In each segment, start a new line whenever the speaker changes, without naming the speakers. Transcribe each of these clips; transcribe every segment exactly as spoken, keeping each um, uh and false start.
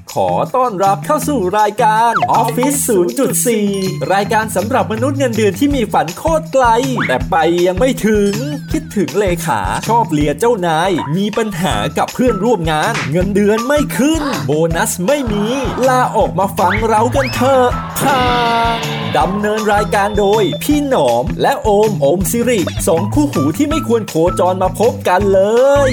ขอต้อนรับเข้าสู่รายการ Office ศูนย์จุดสี่ รายการสำหรับมนุษย์เงินเดือนที่มีฝันโคตรไกลแต่ไปยังไม่ถึงคิดถึงเลขาชอบเลียเจ้านายมีปัญหากับเพื่อนร่วมงานเงินเดือนไม่ขึ้นโบนัสไม่มีลาออกมาฟังเรากันเถอะค่ะดำเนินรายการโดยพี่หนอมและโอมโอมสิริสองคู่หูที่ไม่ควรโคจรมาพบกันเลย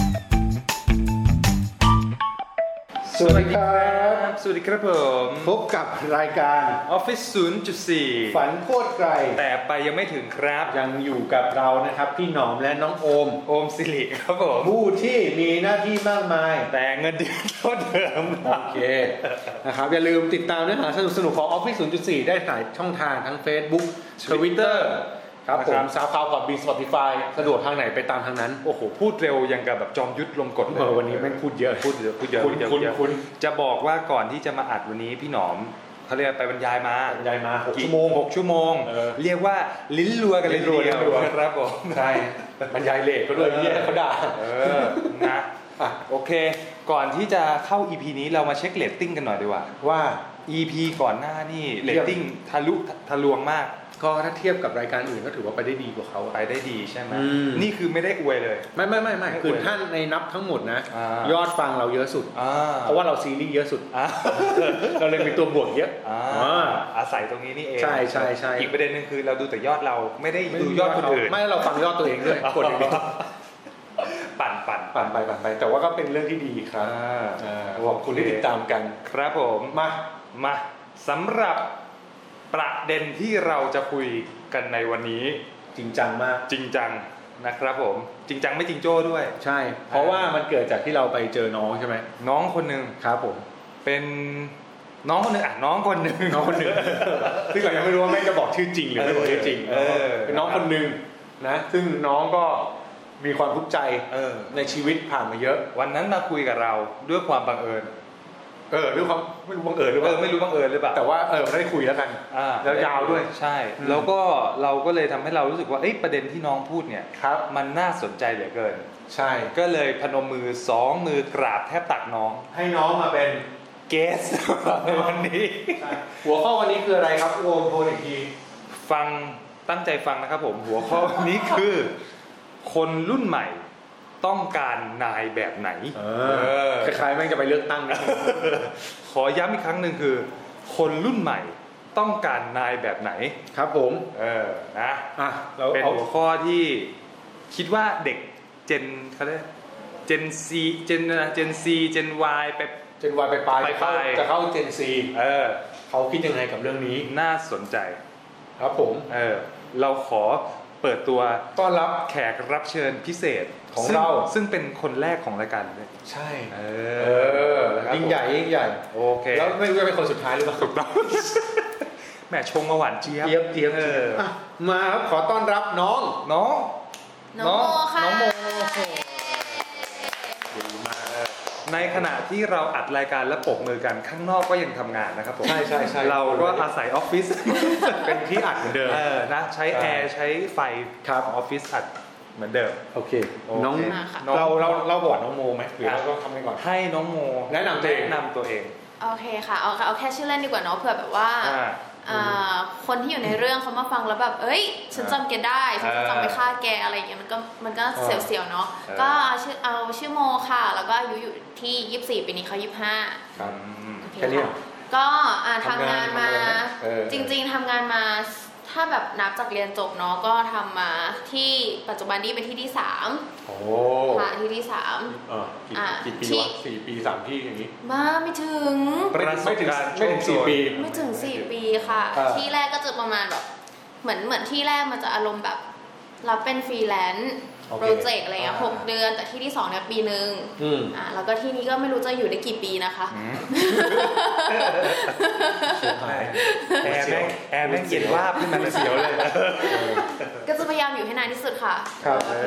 สวัสดีครับ
สวัสดีครับผม
พบกับรายการ
Office ศูนย์จุดสี่
ฝันโคตรไกล
แต่ไปยังไม่ถึงครับ
ยังอยู่กับเรานะครับพี่หนอมและน้องโอม
โอมสิริครับผม
ผู้ที่มีหน้าที่มากมาย
แต่เงินเดือนเท่าเดิม
โอเคนะครับอย่าลืมติดตามเนื้อหาสนุกๆของ Office ศูนย์จุดสี่ ได้หลายช่องทางทั้ง Facebook Twitter ครับผมซาวด์คลาวด์ Podbean Spotify สะดวกทางไหนไปตามทางนั้น
โอ้โหพูดเร็วยังกับแบบจอมยุทธลมกฎ
เออวันนี้แม่งพูดเยอะ
พูดเยอะพูดเยอะ
คุณคุณคุณ
จะบอกว่าก่อนที่จะมาอัดวันนี้พี่หนอมเขาเรียกไปบรรยายมา
บรรยายมาหกชั่วโมง
หกชั่วโมงเรียกว่าลิ้นรัวกันเลยทีเดียวครับผม
ใช่บรรยายเลทก็ด้วยเหี้ยเขาด่า
เออนะโอเคก่อนที่จะเข้า อี พี นี้เรามาเช็คเรตติ้งกันหน่อยดีกว่า
ว่า
อี พี ก่อนหน้านี่เรตติ้งทะลุทะลวงมาก
ก็ถ้าเทียบกับรายการอื่นก็ถือว่าไปได้ดีกว่าเขา
ไปได้ดีใช่ไหมนี่คือไม่ได้อวยเลย
ไม่ไม่ไม่ไม่คือท่านในนับทั้งหมดนะยอดฟังเราเยอะสุดเพราะว่าเราซีรีส์เยอะสุดเราเลยมีตัวบวกเยอะ
อาศัยตรงนี้นี่เอง
ใช่ใช่ใช่
อีกประเด็นนึงคือเราดูแต่ยอดเราไม่ได้ดูยอดคนอื่น
ไม่เราฟังยอดตัวเองด้วยกดอย่างนี้
ปั่นปั่น
ปั่นไปปั่นไปแต่ว่าก็เป็นเรื่องที่ดีครับขอบคุณที่ติดตามกัน
ครับผมมามาสำหรับประเด็นที่เราจะคุยกันในวันนี้
จริงจังมาก
จริงจังนะครับผมจริงจังไม่จริงโจ้ด้วย
ใช่เพราะว่ามันเกิดจากที่เราไปเจอน้องใช่ไหม
น้องคนหนึ่ง
ครับผม
เป็นน้องคนหนึ่งอ่ะน้องคนหนึ่ง
น้องคนหนึ่งซึ่งเรายังไม่รู้ว่าแม่จะบอกชื่อจริงหรือไม่บอกชื่อจริงเป็นน้องคนหนึ่งนะซึ่งน้องก็มีความทุกข์ใจในชีวิตผ่านมาเยอะ
วันนั้นมาคุยกับเราด้วยความบังเอิญ
เออด้วยความไม่รู้บังเอิญหรือเปล่า
ไม่รู้บังเอิญหรือเปล่า
แต่ว่าเออได้คุยแล้วกันแล้วยาวด้วย
ใช่แล้วก็เราก็เลยทำให้เรารู้สึกว่าเอ้ยประเด็นที่น้องพูดเนี่ยมันน่าสนใจเหลือเกิน
ใช่
ก็เลยพนมมือสองมือกราบแทบตักน้อง
ให้น้องมาเป็น
เกสในวันนี้
หัวข้อวันนี้คืออะไรครับโอมโทรอีกที
ฟังตั้งใจฟังนะครับผมหัวข้อวันนี้คือคนรุ่นใหม่ต้องการนายแบบไหน
เออคล้ายๆแม่งจะไปเลือกตั้งนะ
ขอย้ำอีกครั้งหนึ่งคือคนรุ่นใหม่ต้องการนายแบบไหน
ครับผม
เออนะอ่ะเป็นหัวข้อที่คิดว่าเด็กเจนเขาเรียกเจนซีเจนเจนซีเจน Y ไป
เจน Y ไปปลายจะเข้าเจน C
เออ
เขาคิดยังไงกับเรื่องนี้
น่าสนใจ
ครับผม
เออเราขอเปิดตัว
ต้อนรับ
แขกรับเชิญพิเศษ
ของเรา
ซึ่งเป็นคนแรกของรายการเลย
ใช่
เอ
อยิ่งใหญ่ยิ่งใหญ่
โอเค
แล้วไม่รู้จะเป็นคนสุดท้ายหรือเปล่า
ถูกต้องแหมชงมาหวานเจี๊ยบ
เจี๊ยบเจี๊ยบมาครับขอต้อนรับน้อง
น้อง
น้องโมค่ะ
น้องโมดีมากในขณะที่เราอัดรายการและปกมือกันข้างนอกก็ยังทำงานนะครับผม
ใช่ใช่ใช่
เราก็อาศัยออฟฟิศ
เป็นที่อัดเหมือนเดิม
เออนะใช้แอร์ใช้ไฟ
ครับ
ออฟฟิศอัดเหมือนเดิม
โอเคน้องเราเราเราบอดน้องโมไหมหรือเราก็ทำไปก่อน
ให้น้องโม
แนะนำตัวเอง
แนะนำตัวเอง
โอเคค่ะเอาเอาแค่ชื่อเล่นดีกว่าเนาะเผื่อแบบว่าคนที่อยู่ในเรื่องเขามาฟังแล้วแบบเอ้ยฉันจำแกได้ฉันจะจำไปฆ่าแกอะไรอย่างเงี้ยมันก็มันก็เสียวๆเนาะก็ชื่อเอาชื่อโมค่ะแล้วก็อายุอยู่ที่ยี่สิบสี่ปีนี้เขายี่สิบห้า
ครับแค่นี้
ก็ทำงานมาจริงๆทำงานมาถ้าแบบนับจากเรียนจบเนาะก็ทำมาที่ปัจจุบันนี้เป็นที่ที่สาม
โอ้
ค่ะที่ที่สาม
อ่ากี่ปีวะสี่ปีสามที่อย่างนี้
มาไม่ถึง
ไม่ถึงไม่ถึงสี่ปี
ไม่ถึงสี่ปีค่ะที่แรกก็จะประมาณแบบเหมือนเหมือนที่แรกมันจะอารมณ์แบบรับเป็นฟรีแลนซ์โปรเจกต์อะไรเงี้ยหกเดือนแต่ที่ที่สองเนี่ยปีนึงอ่าแล้วก็ที่นี้ก็ไม่รู้จะอยู่ได้กี่ปีนะคะ
แอร์แม่งแอร์แม่งเย็นวาบขึ้นมาเสียวเลย
ก็จะพยายามอยู่ให้นานที่สุดค่ะ
ครับ
โอเค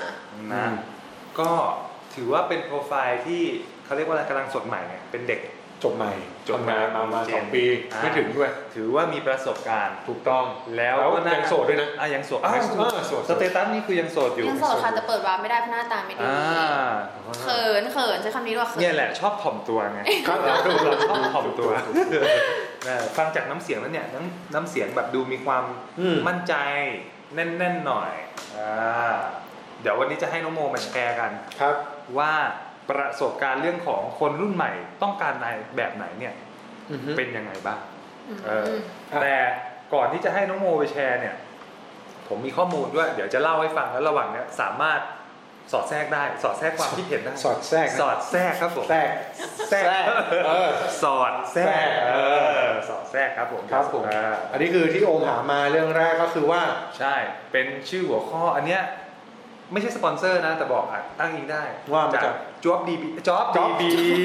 นะก็ถือว่าเป็นโปรไฟล์ที่เขาเรียกว่าอะไรกำลังสดใหม่ไงเป็นเด็ก
จบใหม่ทำงานมามาสองปีไม่ถึงด้วย
ถือว่ามีประสบการณ์
ถูกต้อง
แล้วก็
ยังโสดด้วยนะ
อ่ะยังโสดอ้าวสเตตัสนี่คือยังโสดอยู่
ยังโสดค่ะแต่เปิดวาร์ปไม่ได้เพราะหน้าตาไม่ดีเขินเขินใช้คำนี้ว่าเขิน
เนี่ยแหละชอบถ่อมตัวไงเราชอบถ่อมตัวฟังจากน้ำเสียงแล้วเนี่ยน้ำน้ำเสียงแบบดูมีความมั่นใจแน่นๆหน่อยเดี๋ยววันนี้จะให้น้องโมมาแชร์กัน
ครับ
ว่าประสบการณ์เรื่องของคนรุ่นใหม่ต้องการนายแบบไหนเนี่ยเป็นยังไงบ้างแต่ก่อนที่จะให้น้องโมไปแชร์เนี่ยผมมีข้อมูลด้วยเดี๋ยวจะเล่าให้ฟังแล้วระหว่างเนี้ยสามารถสอดแทรกได้สอดแทรกความคิดเห็นได้
สอดแทรก
สอดแทรกครับผม
แทรก
แทรกเออสอดแทรกเออสอดแทรกครับผม
ครับผมอันนี้คือที่โอมหามาเรื่องแรกก็คือว่า
ใช่เป็นชื่อหัวข้ออันเนี้ยไม่ใช่สปอนเซอร์นะแต่บอกอ้างอิงได้
ว่ามาจาก
Job ดี บี Job ดี บี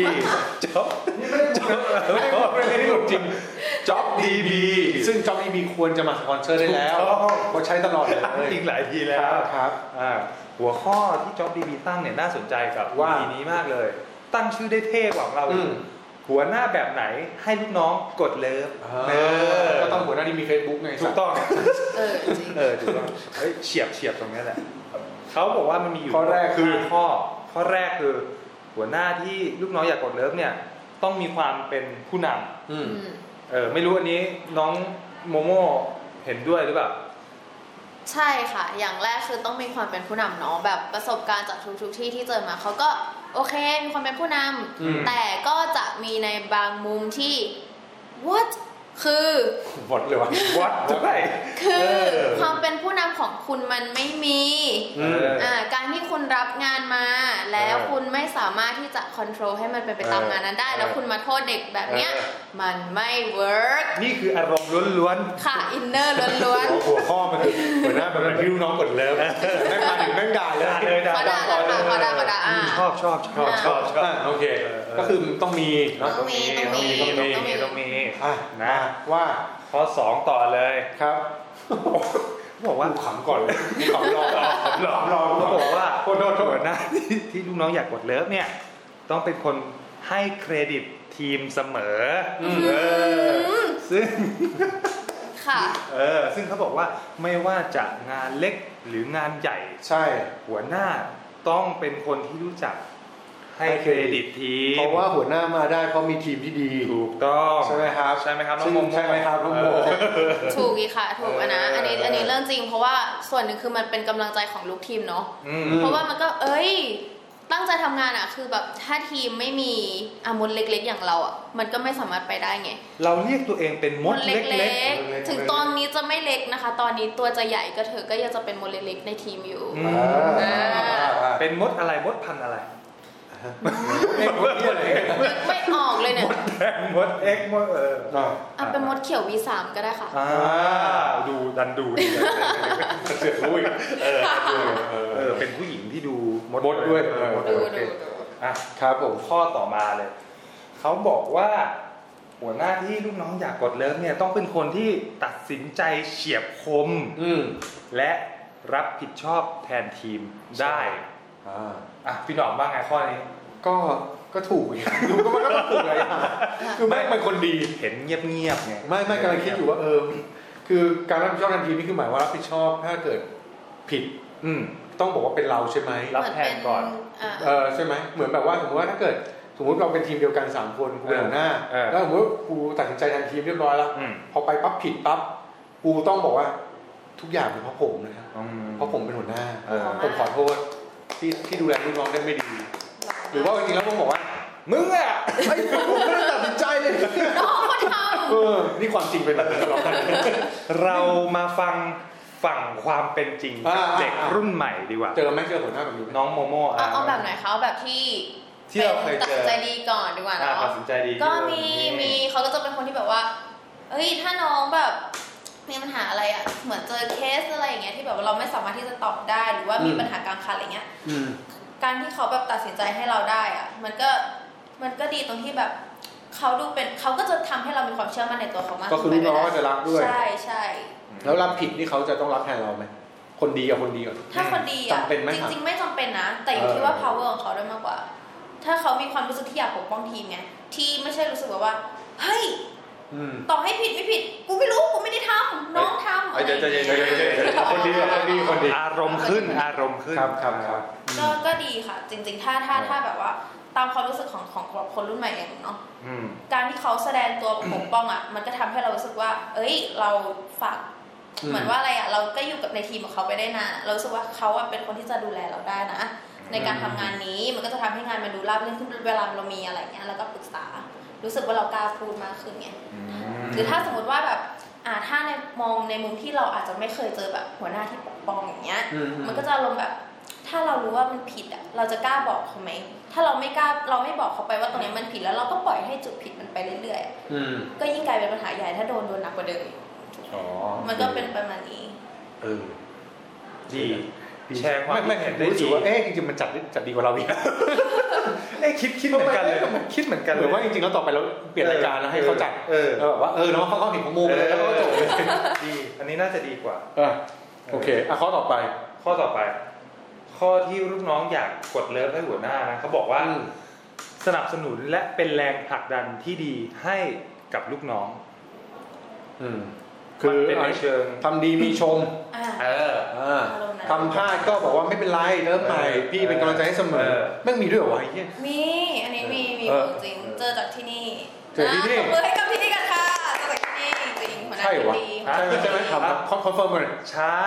Job
นี่ไม่ได้ไม่ได้หลุดจริง Job ดี บี ซึ่ง Job ดี บี ควรจะมาสปอนเซอร์ได้แล้วเพราะใช้ตลอดเลย
อีกหลายทีแล้ว
ครับ
หัวข้อที่ Job ดี บี ตั้งเนี่ยน่าสนใจกับทีนี้มากเลยตั้งชื่อได้เท่กว่าเราหัวหน้าแบบไหนให้ลูกน้องกดเลิฟ
ก็ต้องหัวหน้าที่มี Facebook ไง
ถูกต้อง
เออจริง
เออถูกต้องเฮ้ยเฉียบเฉียบตรงนี้แหละเขาบอกว่ามันมีอยู่
ข้อแรกคือ
ข้อข้อแรกคือหัวหน้าที่ลูกน้องอยากกดเลิฟเนี่ยต้องมีความเป็นผู้นำเออไม่รู้อันนี้น้องโมโม่เห็นด้วยหรือเปล่า
ใช่ค่ะอย่างแรกคือต้องมีความเป็นผู้นำเนาะแบบประสบการณ์จากทุกๆที่ที่เจอมาเขาก็โอเคมีความเป็นผู้นำแต่ก็จะมีในบางมุมที่ what คือ
วอดเลยวะ
วอดด้วย
คือความเป็นผู้นำของคุณมันไม่มีอ่าการที่คุณรับงานมาแล้วคุณไม่สามารถที่จะควบคุมให้มันเป็นไปตามงานนั้นได้แล้วคุณมาโทษเด็กแบบเนี้ยมันไม่เวิร์ก
นี่คืออารมณ์ล้วน
ๆค่ะอินเนอร์ล้วน
ๆหัวข้อมันคือหัวหน้าแบบพี่น้องกดเลิฟแม่งมาถึงแม่งด่าเลย
เลยด่า
ด่าด่าด่าด่าด่า
ชอบชอบชอบชอบชอบ
โอเคก็คือต้องมี
ต้องมีต้องมี
ต้องมีต้องมี
นะว่า
ข้อสองต่อเลย
ครับ
บอกว่า
ขำก่อนเลยขำรอขำรอรอ
เขาบอกว่าโทษโทษโทษนะที่ลูกน้องอยากกดเลิฟเนี่ยต้องเป็นคนให้เครดิตทีมเสมอเออซึ่ง
ค่ะ
เออซึ่งเขาบอกว่าไม่ว่าจะงานเล็กหรืองานใหญ่
ใช่
หัวหน้าต้องเป็นคนที่รู้จักให้เครดิตทีม
เพราะว่าหัวหน้ามาได้เพราะมีทีมที่ดี
ถูกต้อง
ใช่ไหมครับ
ใช่ไหมครับน้องโม
ใช่ไหมครับน้องโม
ถูกอีกค่ะถูกนะอันนี้อันนี้เรื่องจริงเพราะว่าส่วนหนึ่งคือมันเป็นกำลังใจของลูกทีมเนาะเพราะว่ามันก็เอ้ยตั้งใจทำงานอ่ะคือแบบถ้าทีมไม่มีอมดเล็กๆอย่างเราอ่ะมันก็ไม่สามารถไปได้ไง
เราเรียกตัวเองเป็นมดเล็ก
ๆถึงตอนนี้จะไม่เล็กนะคะตอนนี้ตัวจะใหญ่ก็เถอะก็ยังจะเป็นมดเล็กๆในทีมอยู่
เป็นมดอะไรมดพันอะไร
ไม่ออกเลยเนี่ย
มดแดงมดเอ็กมดเออ
อ่ะเป็นมดเขียว วี สาม ก็ได้ค่ะ
อ่าดูดันดูดีเสือกรู้อีกเออเออเป็นผู้หญิงที่ดูมดด้วย
ดูดู
อ่ะครับผมข้อต่อมาเลยเขาบอกว่าหัวหน้าที่ลูกน้องอยากกดเลิฟเนี่ยต้องเป็นคนที่ตัดสินใจเฉียบคมและรับผิดชอบแทนทีมได้อ่ะพี่หนอมบ้างไงข้อนี้
ก็ก็ถูกอย่างดูก็มันก็ถูกเลยคือแม่งเป็นคนดี
เห็นเงียบๆไง
ไม่ไม่กำลังคิดอยู่ว่าเออคือการรับผิดชอบทันทีนี่คือหมายว่ารับผิดชอบถ้าเกิดผิด
อืม
ต้องบอกว่าเป็นเราใช่ไหม
รับแทนก่อน
เออใช่ไหมเหมือนแบบว่าสมมติว่าถ้าเกิดสมมติเราเป็นทีมเดียวกันสามคนกูเป็นหัวหน้าแล้วสมมติกูตัดสินใจทันทีเรียบร้อยแล้วพอไปปั๊บผิดปั๊บกูต้องบอกว่าทุกอย่างเป็นเพราะผมนะครับเพราะผมเป็นหัวหน้าผมขอโทษที่ที่ดูแลลูกน้องได้ไม่ดีหรือว่าจริงๆแล้วผมบอกว่ามึงอ่ะไอ้ผมไม่ได้ตัดสินใจเลย
น้องเขาทำ
เออนี่ความจริงเป็นแบบนี้
เรามาฟังฝั่งความเป็นจริงเด็กรุ่นใหม่ดีกว่า
เจอไหมเจอหัวหน้าแบบนี้
น้องโมโม่
เอาเอาแบบไหนเขาแบบที่
ที่เราเคยเจอ
ตัดสินใจดีก่อนดีกว่าเนาะ
ตัดสินใจดี
ก็มีมีเขาก็จะเป็นคนที่แบบว่าเอ้ยถ้าน้องแบบมีปัญหาอะไรอ่ะเหมือนเจอเคสอะไรอย่างเงี้ยที่แบบว่าเราไม่สามารถที่จะตอบได้หรือว่ามีปัญหากลางคันอะไรเงี้ยการที่เขาแบบตัดสินใจให้เราได้อ่ะมันก็มันก็ดีตรงที่แบบเขาดูเป็นเขาก็จะทำให้เรามีความเชื่อมั่นในตัวเขามาก
ก็คือลูกน้องก็จะรักด้วย
ใช่ใช่
แล้วรับผิดนี่เขาจะต้องรับแทนเราไหมคนดีกับคนดีก่อน
ถ้าคนดีอ่ะจริงๆไม่จำเป็นนะแต่อยู่ที่ว่า power ของเขาด้วยมากกว่าถ้าเขามีความรู้สึกที่อยากปกป้องทีมไงที่ไม่ใช่รู้สึกว่าเฮ้ยต่อให้ผิดไม่ผิดกูไม่รู้กูไม่ได้ทำน้องทำอะไรอย่างเงี้ย
คนดีคนดีคนดี
อารมณ์ขึ้นอารมณ์ขึ้น
ครับครับครับ
ก็ก็ดีค่ะจริงๆถ้าถ้าถ้าแบบว่าตามความรู้สึกของของคนรุ่นใหม่เองเนาะการที่เขาแสดงตัวปกป้องอ่ะมันก็ทำให้เรารู้สึกว่าเอ้ยเราฝากเหมือนว่าอะไรอ่ะเราก็อยู่กับในทีมของเขาไปได้นานเรารู้สึกว่าเขาเป็นคนที่จะดูแลเราได้นะในการทำงานนี้มันก็จะทำให้งานมันดูราบรื่นขึ้นเวลาเรามีอะไรเงี้ยแล้วก็ปรึกษารู้สึกว่าเรากล้าพูดมากขึ้นไงหรือถ้าสมมติว่าแบบอ่าถ้าในมองในมุมที่เราอาจจะไม่เคยเจอแบบหัวหน้าที่ปกป้องอย่างเงี้ยมันก็จะอารมณ์แบบถ้าเรารู้ว่ามันผิดอ่ะเราจะกล้าบอกเขาไหมถ้าเราไม่กล้าเราไม่บอกเขาไปว่าตรงนี้มันผิดแล้วเราก็ปล่อยให้จุดผิดมันไปเรื่อยๆก็ยิ่งกลายเป็นปัญหาใหญ่ถ้าโดนโดนหนักกว่าเดิมมันก็เป็นประมาณนี้
เออดีแชร์ความ
ไม่เห็นได้รู้สึกว่าเอ๊ะจริงๆมันจัดจัดดีกว่าเราอีก
เอ๊ะคิดคิดเหมือนกันเลยคิดเหมือนกัน
หรือว่าจริงๆแล้วต่อไปเราเปลี่ยนรายการแล้วให้เขาจัดเออแบบว่าเออเนาะเขาเขาเห็นของมูเลยแล้วก็จบเลย
ดีอันนี้น่าจะดีกว่า
อ่ะโอเคอ่ะข้อต่อไป
ข้อต่อไปข้อที่ลูกน้องอยากกดเลิฟให้หัวหน้านะเขาบอกว่าสนับสนุนและเป็นแรงผลักดันที่ดีให้กับลูกน้อง
อืมคือเป็นในเชิงทำดีมีชมเออทำพลาดก็บอกว่าไม่เป็นไรเริ่มใหม่พี่เป็นกำลังใจให้เสมอไม่มีด้วยเหรอวะไอ้เหี้ย
มีอันนี้มีมีจริงเจอจากที่นี่
เจอที่นี่
เปิดให้กับที่นี่กันค่ะเจอจากที่นี่จริง
ใช่วะใช่ใช่ไหมทำคอนเฟิร์มเลย
ใช่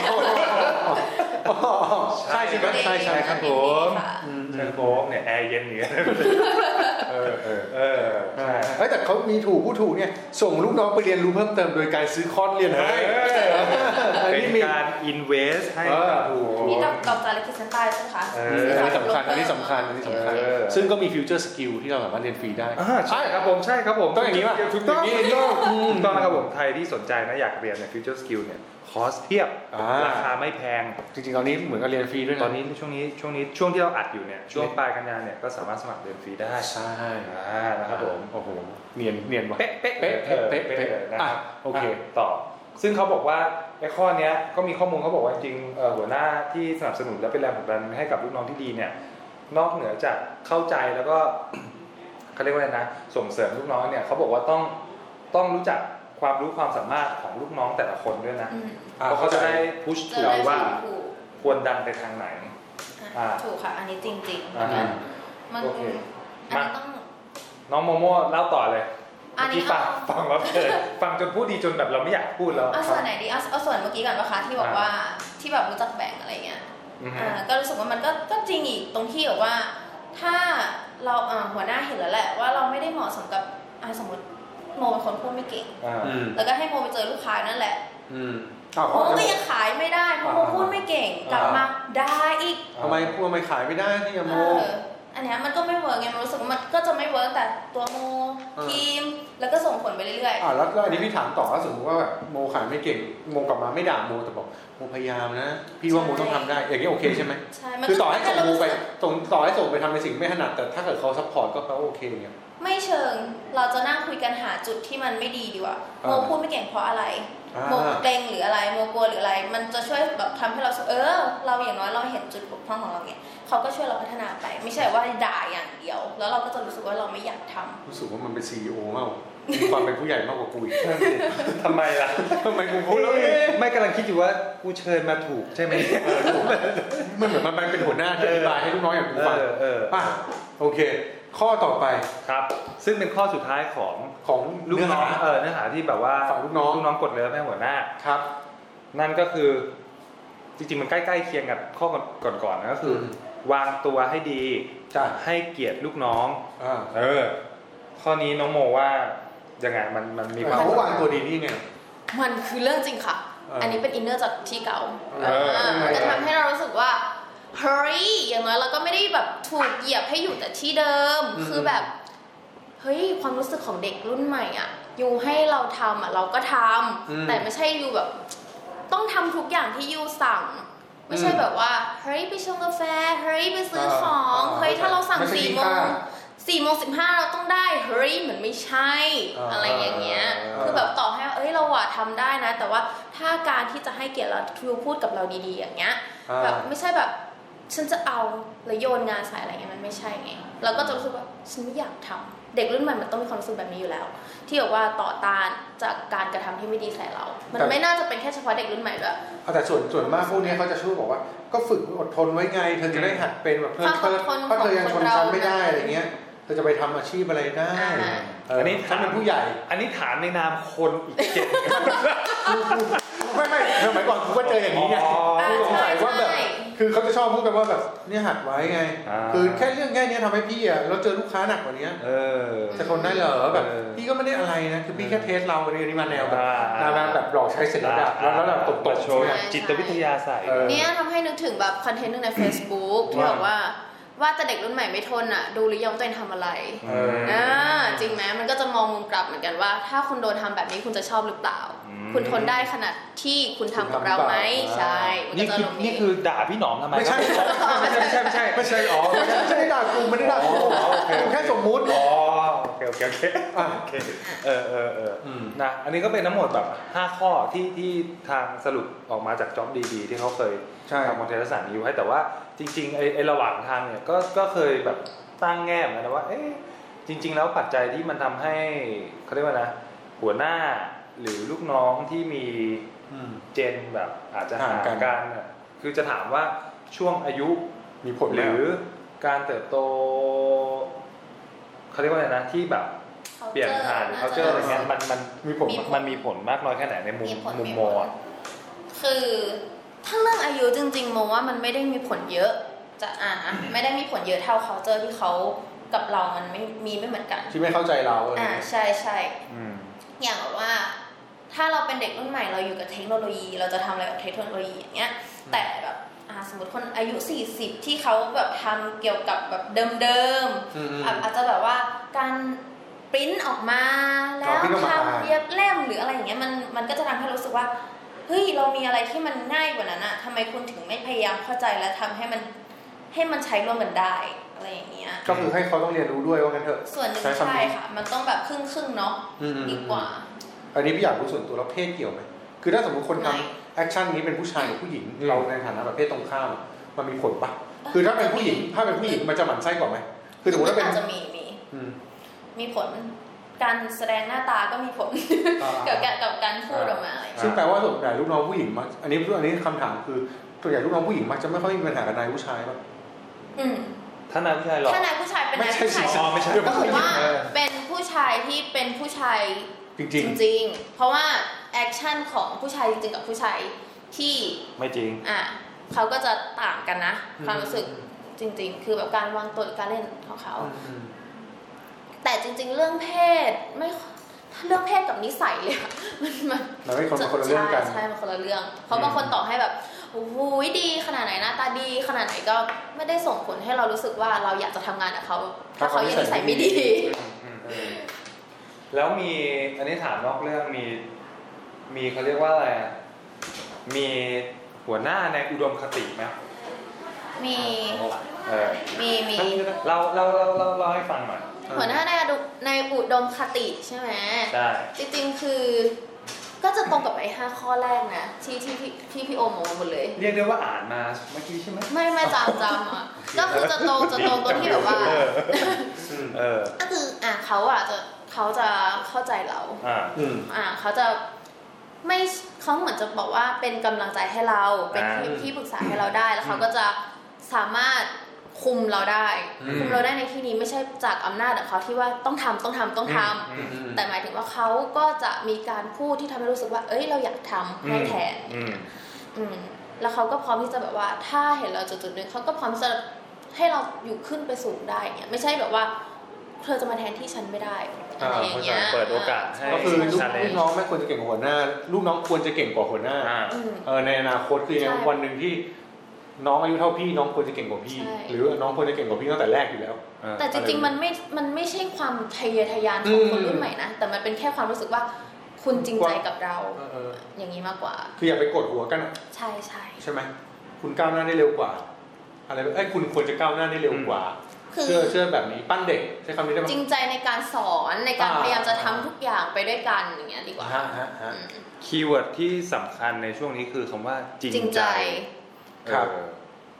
ใช่ใช่ไหมใช่ใช่ครับผม
ใช่ผมเนี่ยแอร์เย็นอย่างเงี้ย
เออเออเออใช่แต่เขามีถูกผู้ถูกเนี่ยส่งลูกน้องไปเรียนรู้เพิ่มเติมโดยการซื้อคอร์สเรียนให้
เป็นการ invest ให้กับถูก
นี่ดอกดอกจานเล็กขีดเส้นใต้ใช่ไหมคะ
อันนี้สำคัญอันนี้สำคัญอันนี้สำคัญซึ่งก็มีฟิวเจอร์สกิลที่เราสามารถเรียนฟรีได้
ใช่ครับผมใช่ครับผม
ต้องอย่างนี้ป่ะ
ถูกต้องถูกต้องนะครับผมใครที่สนใจนะอยากเรียนในฟิวเจอร์สกิลเนี่ยคอร์สเทียบราคาไม่แพง
จริงๆตอนนี้เหมือนกับเรียนฟรีด้วย
ตอนนี้ช่วงนี้ช่วงนี้ช่วงที่เราอัดอยู่เนี่ยช่วงปลายกันยายนเนี่ยก็สามารถสมัครเรียนฟรีได้
ใช่
นะครับผม
โอ้โหเนียนเนียนว่ะ
เป๊ะเป๊ะเป๊ะเป๊ะเป๊ะ
นะครับโอเค
ต่อซึ่งเขาบอกว่าไอ้ข้อนี้ก็มีข้อมูลเขาบอกว่าจริงๆหัวหน้าที่สนับสนุนและเป็นแรงผลักดันให้กับลูกน้องที่ดีเนี่ยนอกเหนือจากเข้าใจแล้วก็เขาเรียกว่าอะไรนะส่งเสริมลูกน้องเนี่ยเขาบอกว่าต้องต้องรู้จักความรู้ความสามารถของลูกน้องแต่ละคนด้วยนะเพราะเขาจะได้พุชถูกว่าควรดันไปทางไหน
ถูกค่ะอันนี้จริงๆมัน
โอเคมาน้องโมโม่เล่าต่อเลยอันนี้ฟังฟังว่าเกิดฟังจนพูดดีจนแบบเราไม่อยากพูดแล้ว
เอาส่วนไหนดีเอาเอาส่วนเมื่อกี้ก่อนนะคะที่บอกว่าที่แบบรู้จักแบ่งอะไรเงี้ยก็รู้สึกว่ามันก็ก็จริงอีกตรงที่แบบว่าถ้าเราหัวหน้าเห็นแล้วแหละว่าเราไม่ได้เหมาะสมกับสมมติโมเป็นคนพูดไม่เก่งแล้วก็ให้โมไปเจอลูกค้านั่นแหละโมก็ยังขายไม่ได้เพราะโมพูดไม่เก่งกลับมาได้อีก
ทำไมพูดไม่ขายไม่ได้ที่โม
อันนี้มันก็ไม่เวิร์กไงมันรู้สึกว่ามันก็จะไม่เวิร์กแต่ตัวโมทีมแล้วก็ส่งผลไปเรื่อย
ๆอ่าแล้วอันนี้พี่ถามต่อว่าสมมติว่าแบบโมขายไม่เก่งโมกลับมาไม่ด่าโมแต่บอกโมพยายามนะพี่ว่าโมต้องทำได้อย่างนี้โอเคใช่ไหม
ใช่
คือต่อให้ส่งโมไปส่งต่อให้ส่งไปทำในสิ่งไม่ถนัดแต่ถ้าเกิดเขาซัพพอร์ตก็เขาโอเคอย่างเงี้ย
ไม่เชิงเราจะนั่งคุยกันหาจุดที่มันไม่ดีดีกว่าโมพูดไม่เก่งเพราะอะไรโมเกรงหรืออะไรโมกลัวหรืออะไรมันจะช่วยแบบทำให้เราเออเราอย่างน้อยเราเห็นจุดบกพร่องของเราเนี่ยเขาก็ช่วยเราพัฒนาไปไม่ใช่ว่าด่าอย่างเดียวแล้วเราก็จะรู้สึกว่าเราไม่อยากทำ
รู้สึกว่ามันเป็น ซี อี โอ มากมีความเป็นผู้ใหญ่มากกว่ากูอีก
ทำไมล่ะ
ทำไมกูพูดแล้ว
ไม่กำลังคิดอยู่ว่ากูเชิญมาถูกใช่ไหม
มันเหมือนมันเป็นหัวหน้าที่อธิบายให้ลูกน้องอย่างกูฟังป่ะโอเคข้อต่อไป
ครับซึ่งเป็นข้อสุดท้ายของ
ของ
ลูกน้องเออเนื้อหาที่แบบว่า
ฝั่งลูกน้อง
ลูกน้องกดเลิฟให้หัวหน้า
ครับ
นั่นก็คือจริงๆมันใกล้ๆเคียงกับข้อก่อนๆนะก็คือวางตัวให้ดี
จะ
ให้เกียรติลูกน้องเออข้อนี้น้องโมว่ายังไงมันมันมีความ
วางตัวดีนี่ไง
มันคือเรื่องจริงค่ะอันนี้เป็นอินเนอร์จากที่เก่ามันจะทำให้เรารู้สึกว่าเฮ้ยอย่างน้อยเราก็ไม่ได้แบบถูกเหยียบให้อยู่แต่ที่เดิมคือแบบเฮ้ยความรู้สึกของเด็กรุ่นใหม่อ่ะยูให้เราทำอ่ะเราก็ทำแต่ไม่ใช่ยูแบบต้องทำทุกอย่างที่ยูสั่งไม่ใช่แบบว่าเฮ้ยไปชงกาแฟเฮ้ยไปซื้อของเฮ้ยถ้าเราสั่งสี่โมงสี่โมงสิบห้าเราต้องได้เฮ้ยเหมือนไม่ใช่อะไรอย่างเงี้ยคือแบบต่อให้เอ้ยเราอะทำได้นะแต่ว่าถ้าการที่จะให้เกียรติเราทูพูดกับเราดีๆอย่างเงี้ยแบบไม่ใช่แบบฉันจะเอาแล้วโยนงานใส่อะไรเงี้ยมันไม่ใช่ไงเราก็จะรู้สึกว่าฉันไม่อยากทเด็กรุ่นใหม่มันต้องมีความรู้สึกแบบนี้อยู่แล้วที่บอกว่าต่อต้านจากการกระทำที่ไม่ดีใส่เรามันไม่น่าจะเป็นแค่เฉพาะเด็กรุ่นใหม่ด้วย
แต่ส่วนส่วนมากพวกนี้เขาจะช่วยบอกว่าก็ฝึกอดทนไว้ไงเธอจะได้หัดเป็นแบบเพื่อนเพื่อนเพราะเธอยังชนชั้นไม่ได้อะไรเงี้ยเธอจะไปทำอาชีพอะไรได้
อันนี้
ฉันเป็นผู้ใหญ่
อันนี้ถามในนามคนอีกเจ็ด
ไม่ไม่สมัยก่อนกูก็เจออย่างนี้ไงกูสงสัยว่าแบบคือเขาจะชอบพูดกันว่าแบบเนี่ยหัดไว้ไงคือแค่เรื่องแค่นี้ทำให้พี่อ่ะเราเจอลูกค้าหนักกว่านี้จะทนได้เหรอแบบพี่ก็ไม่ได้อะไรนะคือพี่แค่เทสเราในนี้มาแนวแบบมาแบบหลอกใช้เสร็จแล้วแล้วแบบตบๆโชว์
จิตวิทยาใส่
เนี่ยทำให้นึกถึงแบบคอนเทนต์นึงใน Facebook ที่บอกว่าว่าแต่เด็กรุ่นใหม่ไม่ทนอ่ะดูหรือยังตัวเองทำอะไรอ่าจริงไหมมันก็จะมองมุมกลับเหมือนกันว่าถ้าคุณโดนทำแบบนี้คุณจะชอบหรือเปล่าคุณทนได้ขนาดที่คุณทำกับเราไหมใช่
นี่คือนี่คือด่าพี่หนอมทำไม
ไม่ใช่ไม่ใช่ไม่ใช่ไม่ใช่ไม่ใช่อ๋อไม่ได้ด่ากูไม่ได้ด่ากูแค่สมมุติ
อ๋อโอเคโอเคโอเคโอเคเออเออเออนะอันนี้ก็เป็นทั้งหมดแบบห้าข้อที่ที่ทางสรุปออกมาจากจ็อบดีๆที่เขาเคยทำคอนเทนต์ลักษณะนี้ไว้แต่ว่าจริงๆไอ้ไอ้ระหว่างทางเนี่ยก็ก็เคยแบบตั้งแง่เหมือนกันว่าเอ๊ะจริงๆแล้วปัจจัยที่มันทำให้เขาเรียกว่านะหัวหน้าหรือลูกน้องที่มีเจนแบบอาจจะห่างกันคือจะถามว่าช่วงอายุ
มีผล
หรือการเติบโตเขาเรียกว่าอะไรนะที่แบบเปลี่ยนผ่านเขาเจออะไรเงี้ยมันมันมีผลมันมีผลมากน้อยแค่ไหนในมุมมุมมอง
คือถ้าเรื่องอายุจริงๆมองว่ามันไม่ได้มีผลเยอะจะอ่าไม่ได้มีผลเยอะเท่าเขาเจอที่เขากับเรามันไม่มีไม่เหมือนกัน
ที่ไม่เข้าใจเรา
อ่าใช่ใช่อย่างว่าถ้าเราเป็นเด็กรุ่นใหม่เราอยู่กับเทคโนโลยีเราจะทำอะไรกับเทคโนโลยีอย่างเงี้ยแต่แบบอ่าสมมติคนอายุสี่สิบที่เขาแบบทำเกี่ยวกับแบบเดิมๆอาจจะแบบว่าการปริ้นออกมาแล้วทำเย็บเล่มหรืออะไรอย่างเงี้ยมันมันก็จะทำให้รู้สึกว่าเฮ้ยเรามีอะไรที่มันง่ายกว่านั้นอะทำไมคุณถึงไม่พยายามเข้าใจและทำให้มันให้มันใช้ร่วมกันได้อะไรอย่างเงี้ย
ก็คือให้เขาต้องเรียนรู้ด้วยว่างั้นเถอะ
ส่วนหนึ่งใช่ค่ะมันต้องแบบครึ่งครึ่งเนาะดีกว่า
อันนี้พี่อยากรู้ส่วนตัวแล้วเพศเกี่ยวไหมคือถ้าสมมติคนทำแอคชั่นนี้เป็นผู้ชายหรือผู้หญิงเราในฐานะประเภทตรงข้ามมันมีผลปะคือถ้าเป็นผู้หญิงถ้าเป็นผู้หญิงมันจะหมั่นไส้กว่าไหมคือสมมติถ้าเป็น
จะมีมีมีผลการแสดงหน้าตาก็มีผลเกี่ยวกับกับการพูดออกมาอะไร
ซึ่งแปลว่าส่วนใหญ่ลูกน้องผู้หญิงมักอันนี้อันนี้คำถามคือส่วนใหญ่ลูกน้องผู้หญิงมักจะไม่ค่อยมีปัญหากับนายผู้ชายป่ะ
อืม
ถ้านายผู้ชายหรอ
ถ้านายผู้ชายเป็นนายผู้ชาย
ไม่ใช่
ก็คือว่าเป็นผู้ชายที่เป็นผู้ชาย
จริง
จริงเพราะว่าแอคชั่นของผู้ชายจริงๆกับผู้ชายที่
ไม่จริง
อ่ะเขาก็จะต่างกันนะความรู้สึกจริงๆคือแบบการวางตัวการเล่นของเขาแต่จริงๆเรื่องเพศไม่เรื่องเพศกับนิสัยเลยมันมัน
มันไม่คนละเรื่องกัน
ใช่มันคนละเรื่องเพราะบางคนต่อให้แบบโอ้โหดีขนาดไหนหน้าตาดีขนาดไหนก็ไม่ได้ส่งผลให้เรารู้สึกว่าเราอยากจะทำงานกับเขาถ้าเขายังนิสัยไม่ดี
แล้วมีอันนี้ถามนอกเรื่องมีมีเขาเรียกว่าอะไรมีหัวหน้าในอุดมคติไหม
มี
เออ
มีมี
เราเราเราเราเล่าให้ฟังหน่อย
หัวหน้าในในอุดมคติใช่ไหม
ใช่
จริงๆคือก็จะตรงกับไอ้ห้าข้อแรกนะที่ที่ที่พี่โอมบอกมาหมดเลย
เรียกได้ว่าอ่านมาเมื่อกี้ใช่ไหม
ไม่ไม่จำจำอ่ะก็คือจะตรงจะตรงตรงที่แบบว่า
เออ
ก็คืออ่ะเขาอ่ะจะเขาจะเข้าใจเรา
อ่า
อ่าเขาจะไม่เขาเหมือนจะบอกว่าเป็นกำลังใจให้เราเป็นที่ที่ปรึกษาให้เราได้แล้วเขาก็จะสามารถคุมเราได้คุมเราได้ในที่นี้ไม่ใช่จากอำนาจของเขาที่ว่าต้องทำต้องทำต้องทำแต่หมายถึงว่าเขาก็จะมีการพูดที่ทำให้รู้สึกว่าเอ้ยเราอยากทำให้แทนอืมแล้วเขาก็พร้อมที่จะแบบว่าถ้าเห็นเราจุดจุดหนึ่งเขาก็พร้อมจะให้เราอยู่ขึ้นไปสูงได้เนี่ยไม่ใช่แบบว่าเธอจะมาแทนที่ฉันไม่ได้อะไรอย่างเงี้ย
เปิดโอกาสให้
ก็คือลูกน้องไม่ควรจะเก่งกว่าหัวหน้าลูกน้องควรจะเก่งกว่าหัวหน้าเออในอนาคตคือวันหนึ่งที่น้องอายุเท่าพี่น้องควรจะเก่งกว่าพี่หรือน้องควรจะเก่งกว่าพี่ตั้งแต่แรกอยู่แล้ว
แต่จริงๆมันไม่มันไม่ใช่ความทะเยอทะยานของคนรุ่นใหม่นะแต่มันเป็นแค่ความรู้สึกว่าคุณจริงใจกับเราอย่างนี้มากกว่า
คืออย่าไปกดหัวกัน
ใช่ใช่
ใช่ไหมคุณก้าวหน้าได้เร็วกว่าอะไรเอ้ยคุณควรจะก้าวหน้าได้เร็วกว่าเชื่อเชื่อแบบนี้ปั้นเด็กใช้คำนี้ได้ไหม
จริงใจในการสอนในการพยายามจะทำทุกอย่างไปด้วยกันอย่างเงี้ยดีกว่า
คีย์เวิร์ดที่สำคัญในช่วงนี้คือคำว่าจริงใจ
ครับ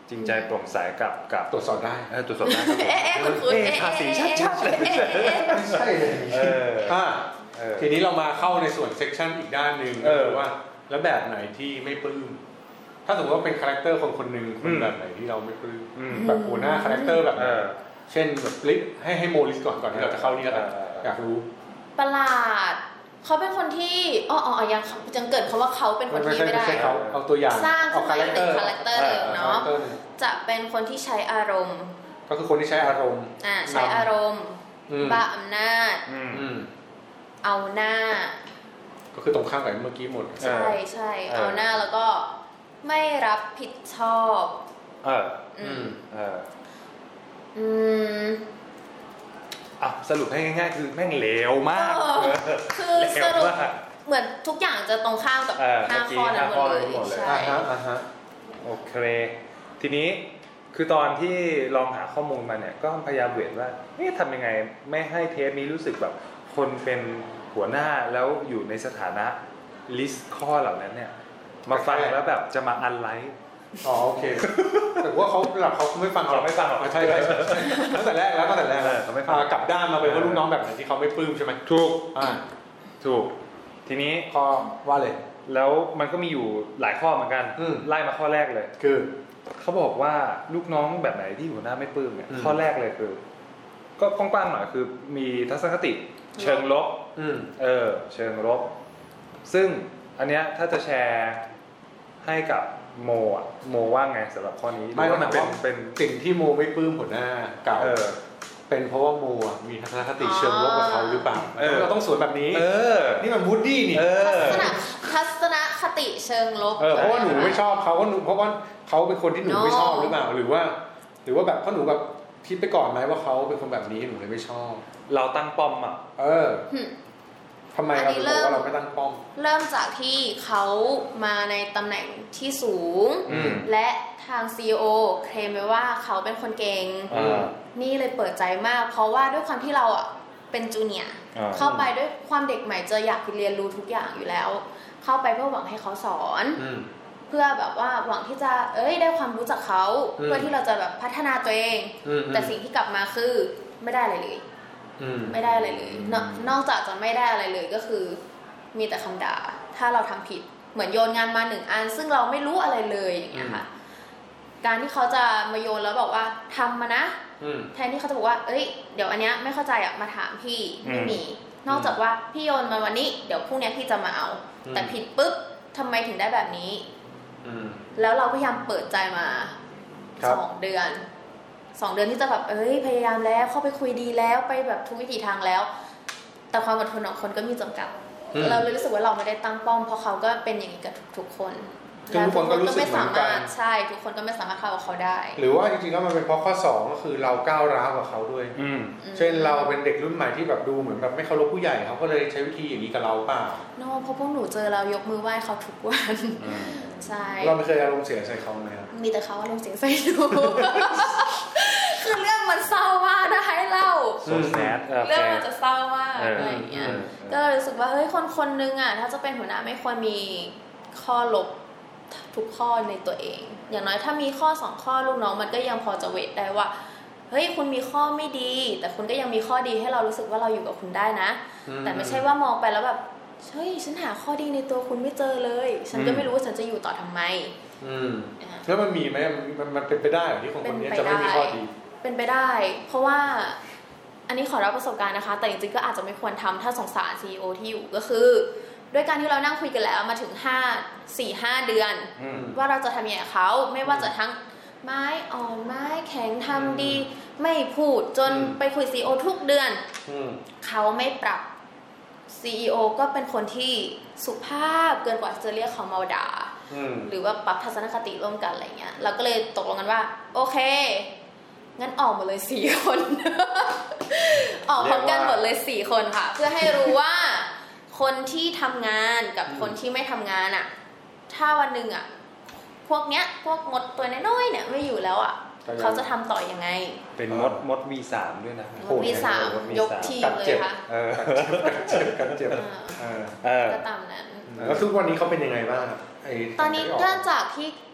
จริงใจโปร่งใสกับกับ
ตรวจสอบได้
เออตรวจสอบได้ครับ
เอ๊ะเอ๊ะคุณ
เอ๊ะภาษีชัดๆเลย
ใช่เลยเอออ่ะทีนี้เรามาเข้าในส่วนเซกชันอีกด้านนึงก็คือว่าแล้วแบบไหนที่ไม่ปลื้มถ้าสมมติว่าเป็นคาแรคเตอร์คนคนนึงคนแบบไหนที่เราไม่ปลื้มแบบหัวหน้าคาแรคเตอร์แบบเช่นแบบลิสให้ให้โมลิสก่อนก่อนที่เราจะเข้านี่แล้วกันอยากรู้
ประหลาดเขาเป็นคนที่อ๋ออ๋อยังยังเกิดเขาว่าเขาเป็นคนที่ไม่ได้
เขาเอาตัวอย่าง
สร้างขึ้นมาหนึ่งคาแรคเตอร์หนึ่งเนาะจะเป็นคนที่ใช้อารมณ์
ก็คือคนที่ใช้อารมณ์
อ่าใช้อารมณ์บ้าอำนาจเอาหน้า
ก็คือตรงข้ามกับเมื่อกี้หมด
ใช่ใช่เอาหน้าแล้วก็ไม่รับผิดชอบ
เอออืมเออ
อืม
อ่ะสรุปให้ง่ายๆคือแม่งเลวมาก
คือสรุปเหมือนทุกอย่างจะตรงข้ามกับห้าข้อนั้นหมดเลยใช่
อ่าฮะ
โอเคทีนี้คือตอนที่ลองหาข้อมูลมาเนี่ยก็พยายามเวทว่านี่ทำยังไงไม่ให้เทปนี้รู้สึกแบบคนเป็นหัวหน้าแล้วอยู่ในสถานะลิสต์ข้อเหล่านั้นเนี่ยมาฟังแล้วแบบจะมาอันไลค์
อ๋อโอเคแต่ว่าเขาหลักเขาไม่ฟัง
เราไม่ฟังหรอก
ใช่ใช่ตั้งแต่แรกแล้วตั้งแต่แรกเขาไม่ฟังกลับด้านมาเป็นว่าลูกน้องแบบไหนที่เขาไม่ปลื้มใช่ไหม
ถูกอ่าถูกทีนี้
ข้อว่าเลย
แล้วมันก็มีอยู่หลายข้อเหมือนกันไล่มาข้อแรกเลย
คือ
เขาบอกว่าลูกน้องแบบไหนที่หัวหน้าไม่ปลื้มเนี่ยข้อแรกเลยคือก็กว้างๆหน่อยคือมีทัศนคติเชิงลบเออเชิงลบซึ่งอันเนี้ยถ้าจะแชร์ให้กับโมอ่ะโมว่าไงสำหรับข้อนี้
ไม่ว่ามันเป็นเป็นสิ่งที่โมไม่ปลื้มหัวหน้าเก่าเป็นเพราะว่าโมอ่ะมีทัศนคติเชิงลบกับเขาหรือเปล่าเราต้องสวนแบบนี้
เออ
นี่มันวูดดี้นี่
ทัศนทัศนคติเชิงลบ
เออเพราะว่าหนูไม่ชอบเขาว่าหนูเพราะว่าเขาเป็นคนที่หนูไม่ชอบหรือเปล่าหรือว่าหรือว่าแบบเพราะหนูแบบคิดไปก่อนไหมว่าเขาเป็นคนแบบนี้หนูเลยไม่ชอบ
เราตั้งป้อมอ่ะ
เออทำไมเราถึงบอกว่าเราไม่ตั้งป้อม
เริ่มจากที่เขามาในตำแหน่งที่สูงและทาง ซี อี โอ เคลมไว้ว่าเขาเป็นคนเก่งนี่เลยเปิดใจมากเพราะว่าด้วยความที่เราอ่ะเป็นจูเนียร์เข้าไปด้วยความเด็กใหม่จะอยากเรียนรู้ทุกอย่างอยู่แล้วเข้าไปเพื่อหวังให้เขาสอนเพื่อแบบว่าหวังที่จะเอ้ยได้ความรู้จากเขาเพื่อที่เราจะแบบพัฒนาตัวเองแต่สิ่งที่กลับมาคือไม่ได้อะไรเลยไม่ได้อะไรเลยนอกจากจะไม่ได้อะไรเลยก็คือมีแต่คำด่าถ้าเราทำผิดเหมือนโยนงานมาหนึ่งอันซึ่งเราไม่รู้อะไรเลยอย่างเงี้ยค่ะการที่เขาจะมาโยนแล้วบอกว่าทำมานะแทนที่เขาจะบอกว่าเอ้ยเดี๋ยวอันเนี้ยไม่เข้าใจอ่ะมาถามพี่ไม่มีนอกจากว่าพี่โยนมาวันนี้เดี๋ยวพรุ่งนี้พี่จะมาเอาแต่ผิดปุ๊บทำไมถึงได้แบบนี้แล้วเราพยายามเปิดใจมาสองเดือนสองเดือนที่จะแบบเอ้ยพยายามแล้วเข้าไปคุยดีแล้วไปแบบทุกวิถีทางแล้วแต่ความอดทนของคนก็มีจำกัดเราเลยรู้สึกว่าเราไม่ได้ตั้งป้อมเพราะเขาก็เป็นอย่างนี้กับทุกๆคน
ทุกคนก็รู้สึกเหมือนกัน
ใช่ทุกคนก็ไม่สามารถเข้ากับเขาได้
หรือว่าจริงๆแล้วมันเป็นเพราะข้อสองก็คือเราก้าวร้าวกับเขาด้วยเช่นเราเป็นเด็กรุ่นใหม่ที่แบบดูเหมือนแบบไม่เคารพผู้ใหญ่เขาก็เลยใช้วิธีอย่างนี้กับเราเปล่า
โน้เพราะพวกหนูเจอเรายกมือไหว้เขาทุกวันใช่
เราไม่เคยอารมณ์เสียใส่เขาไหมครับ
มีแต่เขาอารมณ์เสียใส่หนูคือเรื่องมันเศร้ามากนะให้เล่าเรื่องมันจะเศร้ามากอะไรอย่างเงี้ยก็รู้สึกว่าเฮ้ยคนคนนึงอ่ะถ้าจะเป็นหัวหน้าไม่ควรมีข้อลบทุกข้อในตัวเองอย่างน้อยถ้ามีข้อสองข้อลูกน้องมันก็ยังพอจะเวทได้ว่าเฮ้ยคุณมีข้อไม่ดีแต่คุณก็ยังมีข้อดีให้เรารู้สึกว่าเราอยู่กับคุณได้นะแต่ไม่ใช่ว่ามองไปแล้วแบบเฮ้ยฉันหาข้อดีในตัวคุณไม่เจอเลยฉันก็ไม่รู้ว่าฉันจะอยู่ต่อทำไม
แล้วมันมีไหมมันมันเป็นไปได้ที่คนคนนี้จะไม่มีข้อดี
เป็นไปได้เพราะว่าอันนี้ขอรับประสบการณ์นะคะแต่จริงๆก็อาจจะไม่ควรทำถ้าสงสาร ซี อี โอ ที่อยู่ก็คือด้วยการที่เรานั่งคุยกันแล้วมาถึงห้า สี่ ห้าเดือนว่าเราจะทำยังไงกับเขาไม่ว่าจะทั้งไม้อ่อนไม้แข็งทำดีไม่พูดจนไปคุย ซี อี โอ ทุกเดือนเขาไม่ปรับ ซี อี โอ ก็เป็นคนที่สุภาพเกินกว่าจะเรียกเขามาด่าหรือว่าปรับทัศนคติร่วมกันอะไรเงี้ยเราก็เลยตกลงกันว่าโอเคงั้นออกหมดเลยสี่คน ออกพร้อมกันหมดเลยสี่คนค่ะเพื่อให้รู้ว่าคนที่ทำงานกับคนที่ไม่ทำงานอ่ะถ้าวันหนึ่งอ่ะพวกเนี้ยพวกมดตัวน้อยๆเนี่ยไม่อยู่แล้วอ่ะเขาจะทำต่อยังไง
เป็นมดมด วี สาม ด้วยนะ
มด วี สาม ยกทีมเลยค่ะ
เออกัดเจ็บกัดเจ็บ
ก็ตามนั้น
แล้วทุกวันนี้เขาเป็นยังไงบ้าง
ตอนนี้ก็จากที่กับ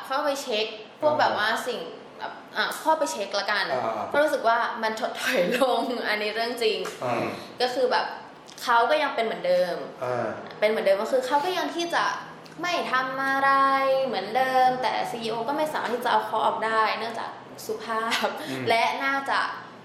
เข้าไปเช็คพวกแบบว่าสิ่งแบบอ่ะเข้าไปเช็คละกันก็รู้สึกว่ามันถดถอยลงอันนี้เรื่องจริงก็คือแบบเขาก็ยังเป็นเหมือนเดิมเป็นเหมือนเดิมก็คือเขาก็ยังที่จะไม่ทำอะไรเหมือนเดิมแต่ ซี อี โอ ก็ไม่สามารถที่จะเอาเขาออกได้เนื่องจากสุภาพและน่าจะ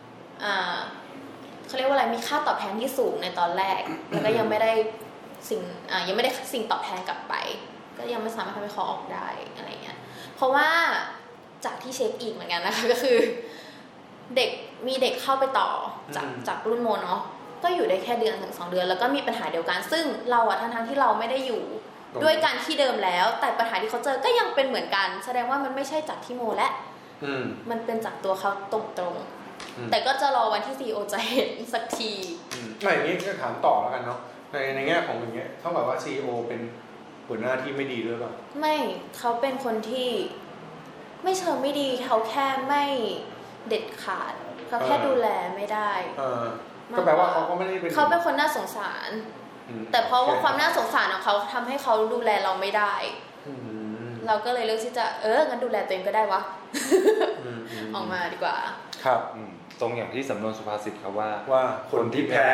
เขาเรียกว่าอะไรมีค่าตอบแทนที่สูงในตอนแรกแล้วก็ยังไม่ได้สิ่งยังไม่ได้สิ่งตอบแทนกลับไปก็ยังไม่สามารถทำให้เขาออกได้อะไรเงี้ยเพราะว่าจากที่เช็คอีกเหมือนกันนะคะก็คือเด็กมีเด็กเข้าไปต่อจากจากรุ่นโมเนาะก็อยู่ได้แค่เดือนถึงสองเดือนแล้วก็มีปัญหาเดียวกันซึ่งเราอะทั้งๆที่เราไม่ได้อยู่ด้วยกันที่เดิมแล้วแต่ปัญหาที่เขาเจอก็ยังเป็นเหมือนกันแสดงว่ามันไม่ใช่จากที่โมและมันเป็นจากตัวเขาตรงๆแต่ก็จะรอวันที่ ซี อี โอ จะเห็นสักที
ไม่อย่างนี้ก็ถามต่อแล้วกันเนาะในในแง่ของอย่างเงี้ยเท่ากับว่า ซี อี โอ เป็นหัวหน้าที่ไม่ดีด้วยป่ะ
ไม่เขาเป็นคนที่ไม่เชิงไม่ดีเขาแค่ไม่เด็ดขาดเขาแค่ดูแลไม่ได้
ก็แปลว่าเขาก็ไม่ได้เป็น
เขาเป็นคนน่าสงสารแต่เพราะว่าความน่าสงสารของเขาทำให้เขาดูแลเราไม่ได้เราก็เลยเลือกที่จะเอองั้นดูแลตัวเองก็ได้วะออกมาดีกว่า
ครับ
ตรงอย่างที่สำนวนสุภาษิตเขาว่า
ว่าคนที่แพ้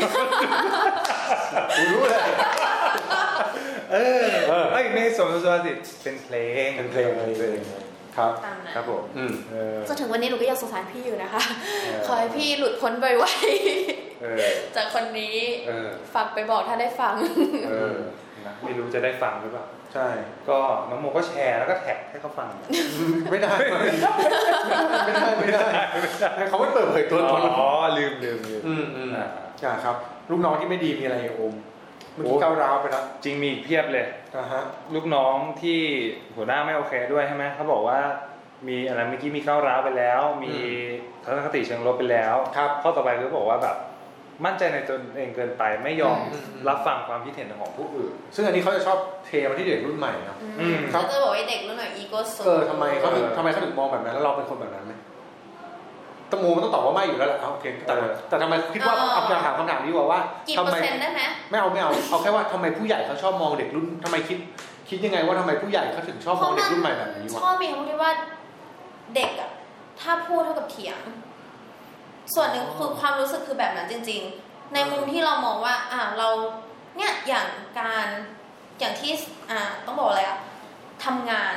รู้เลย
เออเอ้ยในสำนวนสุภาษิตเป็นเพลง
เป็นเพลงเพลงครับ
ครับผม
จนถึงวันนี้หนูก็ยังสงสารพี่อยู่นะคะขอให้พี่หลุดพ้นไวๆจากคนนี้ฝากไปบอกถ้าได้ฟัง
ไม่รู้จะได้ฟังหรือเปล่า
ใช่
ก็น้องโมก็แชร์แล้วก็แท็กให้เขาฟัง
ไม่ได้ไม่ได้ไม่ได้เขาไม่เปิดเผยตัวตน
อ๋อลืมลืมลืม
อืมอืมอ่าครับลูกน้องที่ไม่ดีมีอะไรโอมเมื่อกี้ก้าวร้าวไปแล้ว
จริงมีเพียบเลย
อ่าฮะ
ลูกน้องที่หัวหน้าไม่โอเคด้วยใช่ไหมเขาบอกว่ามีอะไรเมื่อกี้มีก้าวร้าวไปแล้วมีทัศนคติเชิงลบไปแล้วข้อต่อไปคือบอกว่าแบบมั่นใจในตนเองเกินไปไม่ยอมรับฟังความคิดเห็นของผู้อื่น
ซึ่งอันนี้เขาจะชอบเทมาที่เด็กรุ่นใหม่นะ
เขาจะบอกว่าเด็กรุ่นใหม่อีโก้สูง
เออทำไมเขาถึงทำไมเขาถึงมองแบบนั้นแล้วเราเป็นคนแบบนั้นไหมตะมูมันต้องตอบว่าไม่อยู่แล้วแหละโอเคแต่แต่ทำไมคิดว่าเอาคำถามคำถามนี้ว่าว่า
ทำไมได้ไหม
ไม่เอาไม่เอาเอาแค่ว่าทำไมผู้ใหญ่เขาชอบมองเด็กรุ่นทำไมคิดคิดยังไงว่าทำไมผู้ใหญ่เขาถึงชอบมองเด็กรุ่นใหม่แบบนี้วะ
ชอบมีคำที่ว่าเด็กอะถ้าพูดเท่ากับเถียงส่วนหนึ่งคือความรู้สึกคือแบบนั้นจริงๆในมุมที่เรามองว่าอ่าเราเนี่ยอย่างการอย่างที่อ่าต้องบอกอะไรอะทำงาน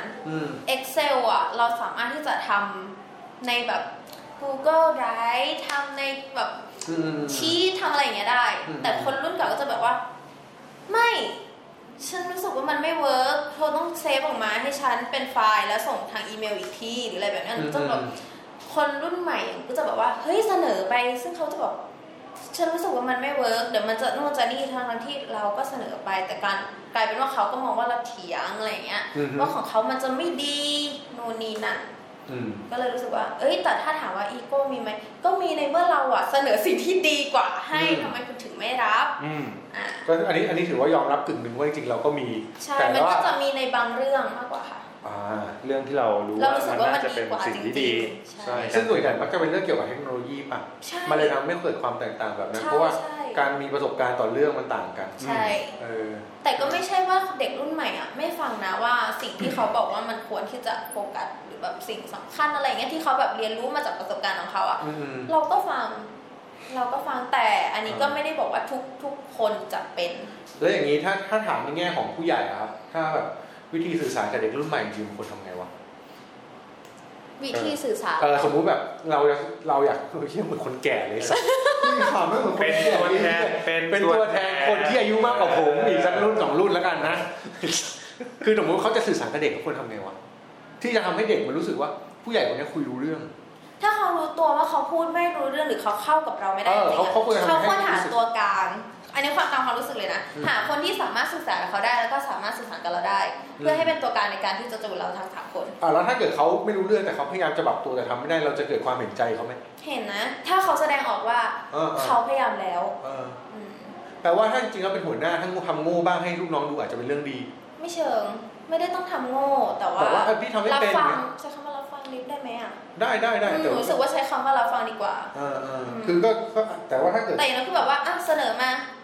Excel อะเราสามารถที่จะทำในแบบ Google Drive ทำในแบบชี้ทำอะไรอย่างเงี้ยได้แต่คนรุ่นเก่าก็จะแบบว่าไม่ฉันรู้สึกว่ามันไม่เวิร์กเธอต้องเซฟออกมาให้ฉันเป็นไฟล์แล้วส่งทางอีเมลอีกทีหรืออะไรแบบนั้นจนแบบคนรุ่นใหม่ก็จะแบบว่าเฮ้ยเสนอไปซึ่งเขาจะบอกฉันรู้สึกว่ามันไม่เวิร์กเดี๋ยวมันจะโน่นจะนี่ทางทั้งที่เราก็เสนอไปแต่การกลายเป็นว่าเขาก็มองว่าเราเถียงอะไรอย่างเงี้ยว่าของเขามันจะไม่ดีโน่นนี่นั่นก็เลยรู้สึกว่าเอ้ยแต่ถ้าถามว่าอีโก้มีไหมก็มีในเมื่อเราอะเสนอสิ่งที่ดีกว่าให้ทำไมคุณถึงไม่รับ
อ่าก็อันนี้อันนี้ถือว่ายอมรับกึ่งหนึ่งว่าจริงๆเราก็มี
ใช่มันก็จะมีในบางเรื่องมากกว่าค่ะ
เรื่องที่เรารู้ว่ามันน่าจะเป็นสิ่งที่ดี
ใช่ซึ่งส่วนใหญ่มักจะเป็นเรื่องเกี่ยวกับเทคโนโลยีป่ะมันเลยทำให้เกิดความแตกต่างแบบนั้นเพราะว่าการมีประสบการณ์ต่อเรื่องมันต่างกัน
ใช่แต่ก็ไม่ใช่ว่าเด็กรุ่นใหม่อ่ะไม่ฟังนะว่าสิ่งที่เขาบอกว่ามันควรที่จะโฟกัสหรือแบบสิ่งสำคัญอะไรเงี้ยที่เขาแบบเรียนรู้มาจากประสบการณ์ของเขาอ่ะเราก็ฟังเราก็ฟังแต่อันนี้ก็ไม่ได้บอกว่าทุกทุกคนจะเป็น
แล้วอย่างนี้ถ้าถ้าถามในแง่ของผู้ใหญ่ครับถ้าแบบวิธีสื่อสารกับเด็กรุ่นใหม่จริงๆควรทำไงวะ
วิธีสื่อสาร
เออสมมุติแบบเราเราอยากเราเชื่อเหมือนคนแก่เลยสักไม่ถามไม่เหมือนคนแก่
เป็นตัวแทน
เป็นตัวแทนคนที่อายุมากกว่าผมอีกสักรุ่นสองรุ่นแล้วกันนะคือสมมติเขาจะสื่อสารกับเด็กควรทำไงวะที่จะทำให้เด็กมันรู้สึกว่าผู้ใหญ่คนนี้คุยรู้เรื่อง
ถ้าเขารู้ตัวว่าเขาพูดไม่รู้เรื่องหรือเขาเข้ากับเราไม่ได้จริงๆเขาควรหาตัวกลางอันนี้ความตามความรู้สึกเลยนะหาคนที่สามารถสื่อสารกับเขาได้แล้วก็สามารถสื่อสารกับเราได้เพื่อให้เป็นตัวกลางในการที่จะจูนเราทั้งสามคน
อ่าแล้วถ้าเกิดเขาไม่รู้เรื่องแต่เขาพยายามจะปรับตัวแต่ทำไม่ได้เราจะเกิดความเห็นใจเขาไหม
เห็นนะถ้าเขาแสดงออกว่าเขาพยายามแล้ว
แปลว่าถ้าจริงๆแล้วเป็นหัวหน้าทั้งทำโง่บ้างให้ลูกน้องดูอาจจะเป็นเรื่องดี
ไม่เชิงไม่ได้ต้องทำโง่แต่ว่ารับฟังใช้คำว่ารับฟังนิดได้ไหมอ่ะ
ได้ได้ได้
แต่รู้สึกว่าใช้คำว่ารับฟังดีกว่า
อ่าคือก็แต่ว่าถ้าเกิด
แต่อย่างนั้นคือแบบว่าอ่ะเสนอมา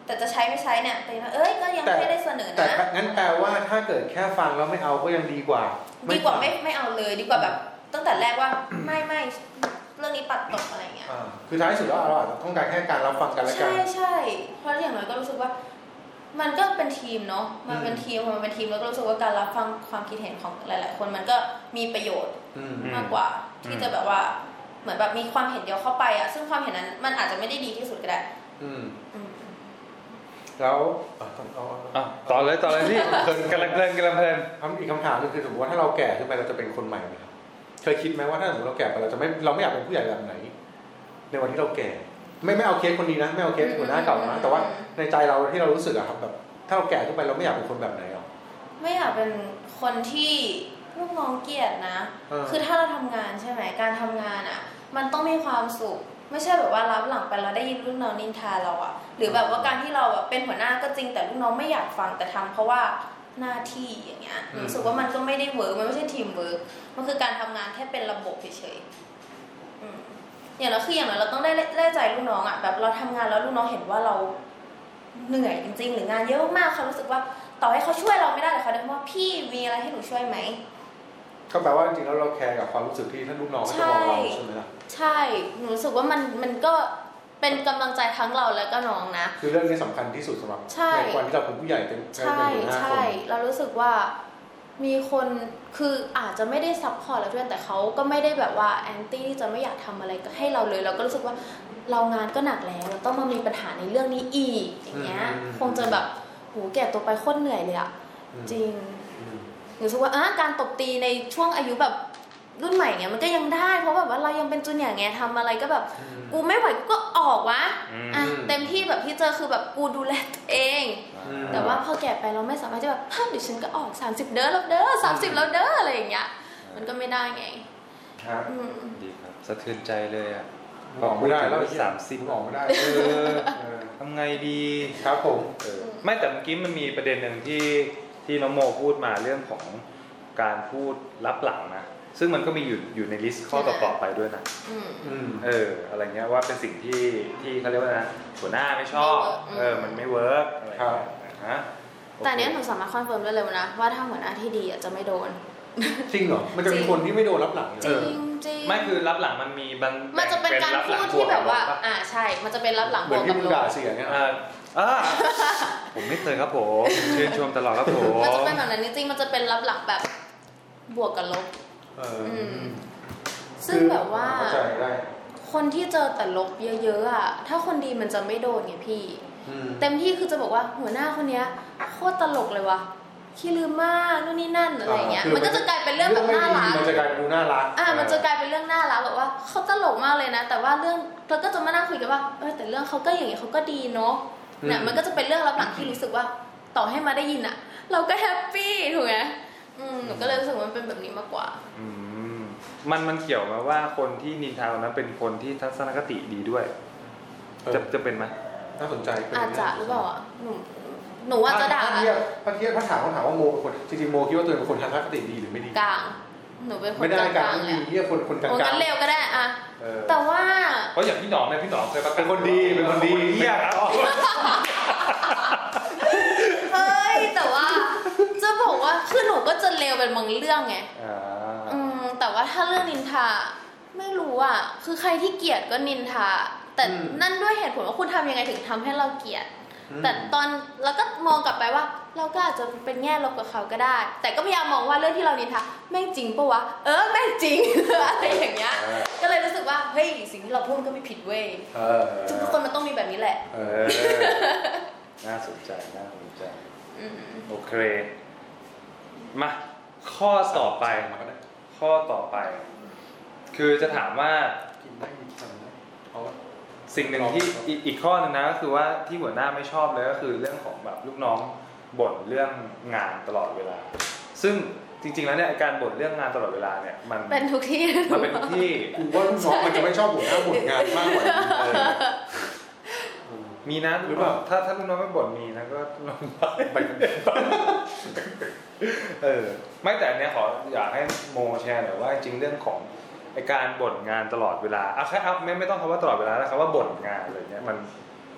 แต่จะใช้ไม่ใช้เนี่ยแต่เอ้ยก็ยังไม่ได้เสนอนะ
แต่งั้นแปลว่าถ้าเกิดแค่ฟังแล้วไม่เอาก็ยังดีกว่า
ดีกว่าไม่ไม่เอาเลยดีกว่าแบบตั้งแต่แรกว่าไม่ไม่เรื่องนี้ปัดตกอะไรเงี้ย
คือท้ายสุดแล้วเราอาจจะต้องการแค่การรับฟังกันและกัน
ใช่ใช่เพราะอย่างน้อยก็รู้สึกว่ามันก็เป็นทีมเนาะมันเป็นทีมพอมันเป็นทีมแล้วก็รู้สึกว่าการรับฟังความคิดเห็นของหลายๆคนมันก็มีประโยชน์มากกว่าที่จะแบบว่าเหมือนแบบมีความเห็นเดียวเข้าไปอ่ะซึ่งความเห็นนั้นมันอาจจะไม่ได้ดีที่สุดก็ได้
แล้ว
ต่อเลยต่อเลยที่กำลังเพลินกำลังเพลิน
อีกคำถามนึงคือสมมติว่าถ้าเราแก่ขึ้นไปเราจะเป็นคนใหม่ไหมครับเคยคิดไหมว่าถ้าสมมติเราแก่ไปเราจะไม่เราไม่อยากเป็นผู้ใหญ่แบบไหนในวันที่เราแก่ไม่ไม่เอาเคสคนนี้นะไม่เอาเคสหัวหน้าเก่านะแต่ว่าในใจเราที่เรารู้สึกอะครับแบบถ้าเราแก่ขึ้นไปเราไม่อยากเป็นคนแบบไหนหรอ
ไม่อยากเป็นคนที่ลูกน้องเกลียดนะคือถ้าเราทำงานใช่ไหมการทำงานอะมันต้องมีความสุขไม่ใช่แบบว่ารับหลังไปเราได้ยินลูกน้องนินทาเราอะหรือแบบว่าการที่เราแบบเป็นหัวหน้าก็จริงแต่ลูกน้องไม่อยากฟังแต่ทำเพราะว่าหน้าที่อย่างเงี้ยรู้สึกว่ามันก็ไม่ได้เวิร์กมันไม่ใช่ทีมเวิร์กมันคือการทำงานแค่เป็นระบบเฉยๆอย่างเราคืออย่างไรเราต้องได้ได้ใจลูกน้องอ่ะแบบเราทำงานแล้วลูกน้องเห็นว่าเราเหนื่อยจริงๆหรืองานเยอะมากเขารู้สึกว่าต่อให้เขาช่วยเราไม่ได้แต่เขาเดินว่าพี่มีอะไรให้หนูช่วยไหม
ก็แปลว่าจริงๆแล้วเราแคร์กับความรู้สึกที่ท่านลูกน้องจะมองเราใช่ไหมล่ะ
ใช่หนูรู้สึกว่ามันมันก็เป็นกำลังใจทั้งเราและก็น้องนะ
คือเรื่องนี้สำคัญที่สุดสำหรับในวันที่เราเป็นผู้ใหญ่เป็น
ใช่ใช่เรารู้สึกว่ามีคนคืออาจจะไม่ได้ซัพพอร์ตเราด้วยแต่เขาก็ไม่ได้แบบว่าแอนตี้ที่จะไม่อยากทำอะไรให้เราเลยเราก็รู้สึกว่าเรางานก็หนักแล้วเราต้องมามีปัญหาในเรื่องนี้อีกอย่างเงี้ยคงจะแบบโหแก่ตัวไปโคตรเหนื่อยเลยอะจริงรู้สึกว่าอ่ะการตบตีในช่วงอายุแบบรุ่นใหม่เงี้ยมันก็ยังได้เพราะแบบว่าเรายังเป็นจูเนียร์ไงทำอะไรก็แบบกูไม่ไหวกูก็ออกวะอ่ะเต็มที่แบบที่เจอคือแบบกูดูแลตัวเองแต่ว่าพอแก่ไปเราไม่สามารถจะแบบห้ามดิฉันก็ออกสามสิบเด้อแล้วเด้อสามสิบแล้วเด้ออะไรอย่างเงี้ยมันก็ไม่ได้ไง
ครับดีครับสะเทือนใจเลยอ่ะ
ออกไม่ได้แล้ว
สามสิบ
ออกไม่ได้
ทำไงดี
ครับผม
ไม่แต่เมื่อกี้มันมีประเด็นหนึ่งที่ที่น้องโมพูดมาเรื่องของการพูดลับหลังนะซึ่งมันก็มีอยู่อยู่ในลิสต์ข้อต่อๆไปด้วยนะเอออะไรเงี้ยว่าเป็นสิ่งที่ที่เขาเรียกว่านะหัวหน้าไม่ชอบเออมันไม่เวิร์กอะไร
นะ
แต่เนี้ยหนูสามารถคอนเฟิร์มได้เลยนะว่าถ้าหัวหน้าที่ดีจะไม่โดน
จริงเหรอมันจะมีคนที่ไม่โดนรับหลัง
จริงจริง
ไม่คือรับหลังมันมีบาง
มันจะเป็นการพูดที่แบบว่าอ่าใช่มันจะเป็นรับหลัง
เหมือนที่มึงด่าเสียเนี่ย
อ่าผมไม่เคยครับผมเชิญชมตลอดครับผม
มันจะเป็นแบบนั้นจริงๆมันจะเป็นรับหลังแบบบวกกับลบซึ่งแบบว่าคนที่เจอแต่ลบเยอะๆอ่ะถ้าคนดีมันจะไม่โดนไงพี่เต็มที่คือจะบอกว่าหัวหน้าคนนี้โคตรตลกเลยวะขี้ลืมมากนู่นนี่นั่นอะไรเงี้ยมันก็จะกลายเป็นเรื่องแบบน่ารัก
มันจะกลายเป็นดูน่ารัก
อ่ามันจะกลายเป็นเรื่องน่ารักแบบว่าเขาตลกมากเลยนะแต่ว่าเรื่องเราก็จะมานั่งคุยกันว่าเออแต่เรื่องเขาก็อย่างเงี้ยเขาก็ดีเนาะเนี่ยมันก็จะเป็นเรื่องรับหลังที่รู้สึกว่าต่อให้มาได้ยินอ่ะเราก็แฮปปี้ถูกไหมอืมหนูก็เลยรู้สึกว่ามันเป็นแบบนี้มากกว่า
อืมมันมันเกี่ยวมาว่าคนที่นินทานั้นเป็นคนที่ทัศนคติดีด้วยจะจะเป็นไหม
น่าสนใจ
อาจจะหรือเปล่าอ่ะหนูหนูว่าจะด่า
ถ้าเทียบถ้าเทียบถ้าถามเขาถามว่าโมเป็นคนจริงๆโมคิดว่าตัวเองเป็นคนทัศนคติดีหรือไม่ดี
กลางหนูเป็นคน
ไม่ได้กลางดีเทียบคนคนกลาง
กันเร็วก็ได้อ่ะแต่ว่า
เพราะอย่างพี่หนอมเนี่ยพี่หนอมเคย
เป็นคนดีเป็นคนดี
เฮียครับ
เฮ้ยแต่ว่าจะบอกว่าคือหนูก็จะเร็วเป็นบางเรื่องไงอืมแต่ว่าถ้าเรื่องนินทาไม่รู้อ่ะคือใครที่เกลียดก็นินทาแต่นั่นด้วยเหตุผลว่าคุณทำยังไงถึงทำให้เราเกลียดแต่ตอนแล้วก็มองกลับไปว่าเราก็อาจจะเป็นแง่ลบกับเขาก็ได้แต่ก็พยายามมองว่าเรื่องที่เรานินทาไม่จริงปะวะเออไม่จริงอะไรอย่างเงี้ยก็เลยรู้สึกว่าเฮ้ยสิ่งที่เราพูดก็ไม่ผิดเว้ยทุกคนมันต้องมีแบบนี้แหละ
น่าสนใจน่าสนใจโอเคมาข้อต่อไปข้อต่อไปคือจะถามว่าสิ่งหนึ่งที่อีกข้อนึงนะก็คือว่าที่หัวหน้าไม่ชอบเลยก็คือเรื่องของแบบลูกน้องบ่นเรื่องงานตลอดเวลาซึ่งจริงๆแล้วเนี่ยการบ่นเรื่องงานตลอดเวลาเนี่ยมัน
เป็นทุกที่
มันเป็นทุกที่
กูว่าลูกน้องมันจะไม่ชอบหัวหน้าบ่นงานมากกว่า
มีนะหรือเปล่าถ้าถ้าลูกน้องไม่บ่นมีนะก็ลองไปเออไม่แต่อันเนี้ยขออยากให้โมแชร์หน่อยว่าจริงเรื่องของไอการบ่นงานตลอดเวลาอ่ะแค่ไม่ไม่ต้องคำว่าตลอดเวลาแล้วคำว่าบ่นงานอะไรเงี้ยมัน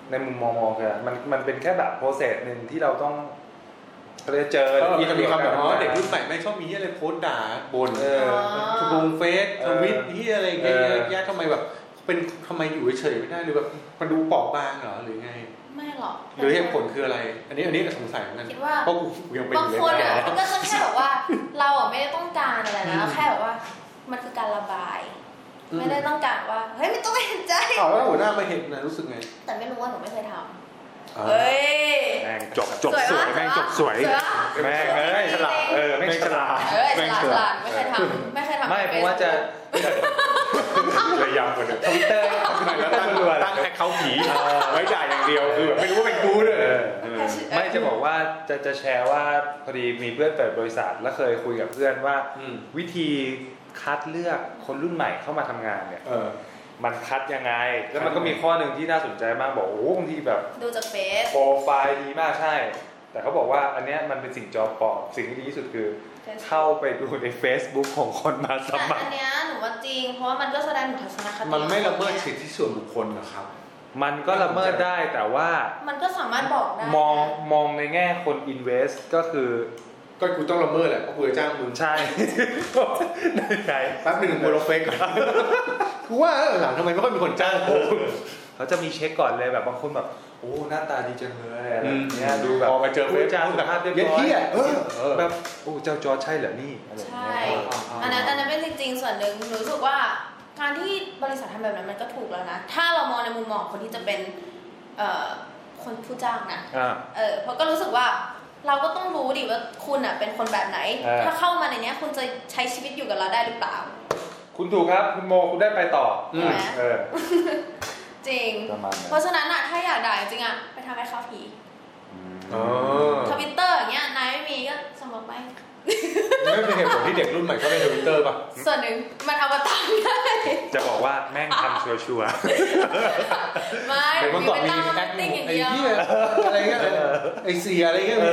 ในมุมมองมองคือมันมันเป็นแค่แบบโปรเซสนึงที่เราต้องเราจะเจอ
มีจะมีคำแบบว่าเด็กรุ่นใหม่ไม่ชอบมีอะไรโพสต์ด่าบ่นเออลงเฟซทวิตที่อะไรอย่างเงี้ยแย่ทำไมแบบเป็นทำไมอยู่เฉยไม่ได้หรือแบบมันดูเปราะบางเหรอหรือไง
ไม่หรอก
หรือเหตุผลคืออะไรอันนี้อันนี้สงสัยเหมือนกัน
คิดว่า
เพราะกูยังเป็นอยู่เลย
บางคนอ่ะก็จะแค่แบบว่าเราอ่ะไม่ได้ต้องการอะไรนะแค่แบบว่ามันคือการระบายไม่ได้ต้องการว่าเฮ้ยไม่ต้องเห็นใจ
อ๋อแล้วหัวหน้ามาเห็นนะรู้สึกไง
แต่ไม่รู้ว่าหนูไม่เคยทำเฮ้ย
แม่งจบจบสวยแม่งจบสวยแม่งเอ้ยฉลาดเออแม่งฉลาด
แม่งฉลาดไม่เคยทำไม่เคยทำ
ไม่เพราะว่าจะพยายามคนทวิตเตอร์แล้วตั้งตั้งแอคเคาท์ผีไว้จ่ายอย่างเดียวคือแบบไม่รู้ว่าเป็นกูด้วยไม่จะบอกว่าจะจะแชร์ว่าพอดีมีเพื่อนเปิดบริษัทแล้วเคยคุยกับเพื่อนว่าวิธีคัดเลือกคนรุ่นใหม่เข้ามาทำงานเนี่ยมันคัดยังไงแล้วมันก็มีข้อหนึ่งที่น่าสนใจมากบอกโอ้บางทีแบบ
ดูจากเฟซ
โปรไฟล์ดีมากใช่แต่เขาบอกว่าอันเนี้ยมันเป็นสิ่งจอมปลอมสิ่งที่ดีที่สุดคือเข้าไปดูใน Facebook ของคนมาสมัคร
อันเนี้ยหนูว่าจริงเพราะว่ามันก็แสดงถึงทัศนคติ
มันไม่ละเมิดสิทธิส่วนบุคคลนะครับ
มันก็ละเมิดได้แต่ว่า
มันก็สามารถบอกได้
มองมองในแง่คน invest ก็คือ
ก็กูต้องละเมิดแหละเพราะกูจะจ้างมึง
ใช่ใช่
แป๊บนึงกูลบเฟซก่อนกูว่าหลังทำไมไม่ค่อยมีคนจ้างกู
เขาจะมีเช็คก่อนเลยแบบบางคนแบบโอ้หน้าตาดีจังเลยอะไรเงี้ยดูแบบ
พอไปเจอเฟซ
จ้างแบบภาพเรียบร้อยแบบโอ้เจ้าจอร์จใช่เหรอนี่อะไร
ใช่อันนั้นอันนั้นเป็นจริงๆส่วนหนึ่งหนูรู้สึกว่าการที่บริษัททำแบบนั้นมันก็ถูกแล้วนะถ้าเรามองในมุมมองคนที่จะเป็นคนผู้จ้างนะเออเพราะก็รู้สึกว่าเราก็ต้องรู้ดิว่าคุณอ่ะเป็นคนแบบไหนถ้าเข้ามาในนี้คุณจะใช้ชีวิตอยู่กับเราได้หรือเปล่า
คุณถูกครับคุณโมคุณได้ไปต่อเออ
จริงเพราะฉะนั้นอ่ะถ้าอยากด่าจริงอ่ะไปทำให้เข้าผีทวิตเตอร์อย่างเงี้ยนายไม่มีก็สมัครไป
ไม่เป็นเหตุผลที่เด็กรุ่นใหม่ก็เป็นทวิตเตอร์ป่ะ
ส่วนหนึ่งมันเอามาตั้งได้
จะบอกว่าแม่งทำชัวชัว
ไม่
เมื่อก่อนมีแอคติ้งไอ้เหี้ยอะไรเงี้ยไอ้เสียอะไรเงี้ย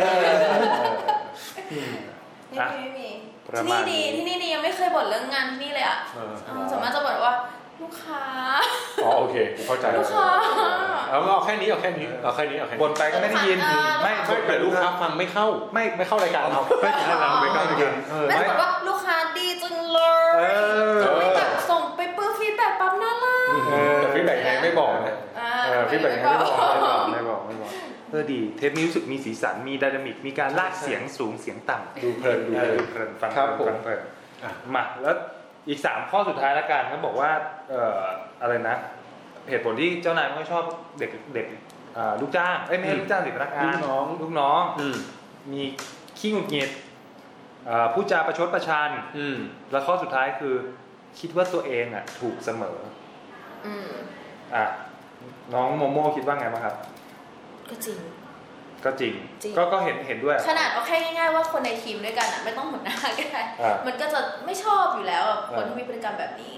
ไม่มีที่นี่ดีที่นี่ดียังไม่เคยบ่นเรื่องงานที่นี่เลยอ่ะสามารถจะบ่นว่าลูกค้า
อ๋อโอเคเข้าใจ
ลูกค้า
เอาเอาแค่นี้เอาแค่นี้เอาแค่นี้เอาแค่นี้
บ่นไปก็ไม่ได้ยิน
ไม่ไม่แต่ลูกค้าฟังไม่เข้าไม่ไม่เข้ารายการเรา
ไม่ใช่เราไม่เข้ารายการ
ไม่บอกว่าลูกค้าดีจังเลยไม่แบบส่งไปปื้อฟีดแบ็กปั๊บน่ารัก
แต่ฟีดแบ็กไงไม่บอกนะ
ฟีดแบ็กไงไม่บอกไม่บอกไม่บอกไม่บอกเออดีเทปนี้รู้สึกมีสีสันมีไดนามิกมีการลากเสียงสูงเสียงต่ำ
ดูเพลินดู
เพลินฟังฟังเพลินมาแล้วอีกสามข้อสุดท้ายละกันเขาบอกว่าเอ่ออะไรนะเหตุผลที่เจ้านายไม่ชอบเด็กเด็กลูกจ้างเอ้ยไม่ใช่ลูกจ้างเด็กพนักงาน
ลูกน้อง
ลูกน้องมีขี้หงุดหงิดพูดจาประชดประชันแล้วข้อสุดท้ายคือคิดว่าตัวเองอ่ะถูกเสมออ่ะน้องโมโม่คิดว่าไงบ้างครับ
ก็จริง
ก็จริงก็ก็เห็นเห็นด้วย
ขนาดเอาแค่ง่ายๆว่าคนในทีมด้วยกันอ่ะไม่ต้องหัวหน้าก็ได้มันก็จะไม่ชอบอยู่แล้วคนที่มีพฤติกรรมแบบนี้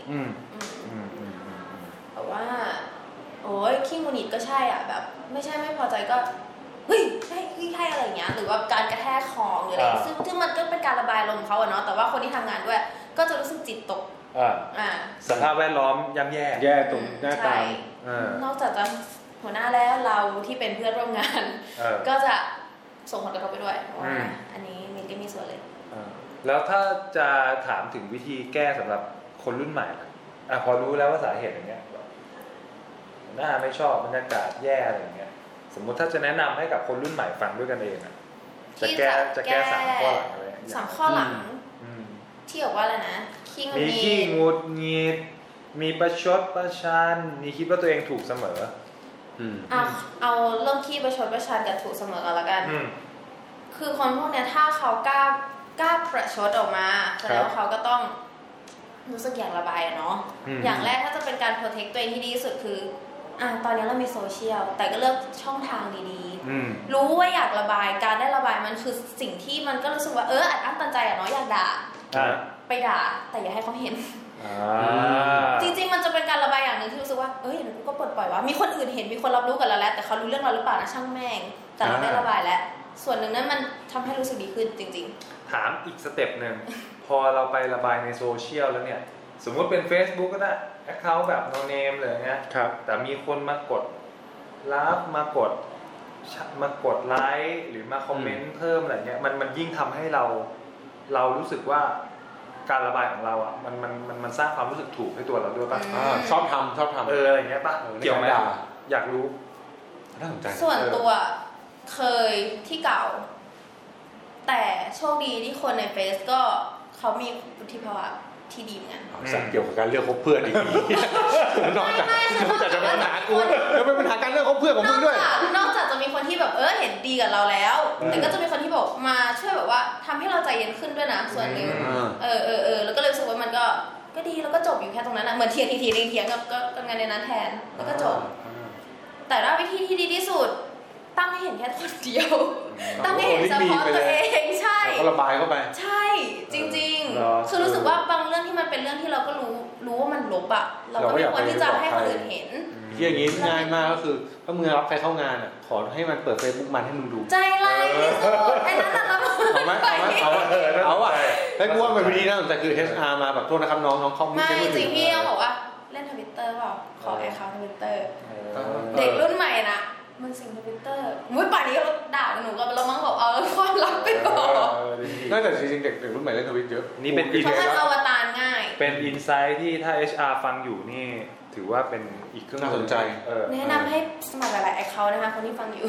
แต่ว่าโอ้ยขี้งุนงิดก็ใช่อ่ะแบบไม่ใช่ไม่พอใจก็เฮ้ยใช่ใช่อะไรเงี้ยหรือว่าการกระแทกคอหรืออะไรซึ่งซึ่งมันก็เป็นการระบายลมเขาอะเนาะแต่ว่าคนที่ทำงานด้วยก็จะรู้สึกจิตตก
สภาพแวดล้อมย่ำแย่
แย่ตรงหน้าต
านอกจากจะหัวหน้าแล้วเราที่เป็นเพื่อนร่วมงานก็จะส่งผลกระทบไปด้วยว่าอันนี้มีก็มีส่วนเลย
แล้วถ้าจะถามถึงวิธีแก้สำหรับคนรุ่นใหม่อ่ะพอรู้แล้วว่าสาเหตุอย่างเงี้ยหน้าไม่ชอบบรรยากาศแย่อะไรอย่างเงี้ยสมมติถ้าจะแนะนำให้กับคนรุ่นใหม่ฟังด้วยกันเองอ่ะจะแก้จะแก้สามข้อหลังอะไร
สามข้อหลังที่บอกว่าอะไรนะ
มีขี้งุดหงิดมีประชดประชันมีคิดว่าตัวเองถูกเสมอ
เอาเอาเรื่องขี้ประชดประชันกับถูกเสมอกันละกันคือคนพวกเนี้ยถ้าเขากล้ากล้าประชดออกมาแสดงว่าเขาก็ต้องรู้สึกอยากระบายอะเนาะอย่างแรกถ้าจะเป็นการโปรเทคตัวเองที่ดีที่สุดคืออ่ะตอนนี้เรามีโซเชียลแต่ก็เลือกช่องทางดีๆรู้ว่าอยากระบายการได้ระบายมันคือสิ่งที่มันก็รู้สึกว่าเอออัดอั้นตันใจอะเนาะอยากด่าไปด่าแต่อย่าให้เขาเห็นจริงๆมันจะเป็นการระบายอย่างหนึ่งที่รู้สึกว่าเอ้ยเดี๋ยวกูก็ปลดปล่อยว่ามีคนอื่นเห็นมีคนรับรู้กับเราแล้วแต่เขารู้เรื่องเราหรือเปล่านะช่างแม่งแต่เราได้ระบายแล้วส่วนหนึ่งนั้นมันทำให้รู้สึกดีขึ้นจริง
ๆถามอีกสเต็ปหนึ่งพอเราไประบายในโซเชียลแล้วเนี่ยสมมติเป็น Facebook ก็ได้ แอคเคาท์แบบ no name เลยเงี้ยแต่มีคนมากดรับมากดมากดไลค์หรือมาคอมเมนต์เพิ่มอะไรเงี้ยมันมันยิ่งทำให้เราเรารู้สึกว่าการระบายของเราอ่ะมันมันมันมันสร้างความรู้สึกถูกให้ตัวเราด้วยป่ะ
ชอบทำชอบทำ
เอออะไรเงี้ยป่ะเกี่ยวไหมอยากรู้
น่าสนใจ
ส่วนตัวเคยที่เก่าแต่โชคดีที่คนในเฟซก็เขามีวุฒิภาวะที่ดีเหมือนกัน
สังเกี่ยวกับการเลือกคบเพื่อนอีกนอกจากนอกจากจะเป็นปัญหากูแล้วเป็นปัญหาการเลือกคบเพื่อนของมึงด้วย
นอกจากจะมีคนที่แบบเออเห็นดีกับเราแล้วแต่ก็จะมีคนที่บอกมาช่วยแบบว่าทำให้เราใจเย็นขึ้นด้วยนะส่วนหนึ่งเออเออเออแล้วก็เลยรู้สึกว่ามันก็ก็ดีแล้วก็จบอยู่แค่ตรงนั้นนะเหมือนเทียงทีทีเทียงกับก็ก็งานในนั้นแทนแล้วก็จบแต่ถ้าวิธีที่ดีที่สุดตั้งให้เห็นแค่คนเดียวตั้งให้เห็นเฉพาะตัวเองใช่
ก็ระบายเข้าไป
ใช่จริงๆคือรู้สึกว่าบางเรื่องที่มันเป็นเรื่องที่เราก็รู้รู้ว่ามันลบอะเราก็ไม่ควรที่จะให้คนอื่นเห็น
ที่อย่างนี้ง่ายมากก็คือถ้ามึงรับใครเข้างานอ่ะขอให้มันเปิด Facebook มันให้มึงดู
ใจร้ายที่สุดไอ้นั่นน่ะเรา
เอาไหมเอาไหมเอาเอาอ่ะให้กูว่ามันดีนะแต่คือ เอช อาร์ มาแบบโทษนะครับน้องน้องเขา
ไม่จริงพี่เขาบอกว่าเล่น Twitter เปล่าขอแอคเคาท์ Twitter เด็กรุ่นใหม่นะมันสิ่งทวิตเตอร์มุ้ยป่านนี้เขาด่าหนูกันไปแล้วมั้งบอกเอาความลับไปบอก
น่าจะจริงๆเด็กรุ่นใหม่เล่นทวิตเยอะ
นี่เป็นอิน
ไซต์อวตารง่าย
เป็นอินไซต์ที่ถ้า เอช อาร์ ฟังอยู่นี่ถือว่าเป็นอีกเครื่อง
น่าสนใจ
แนะนำให้สมัครหลายๆแอคเคาท์นะคะคนที่ฟังอยู่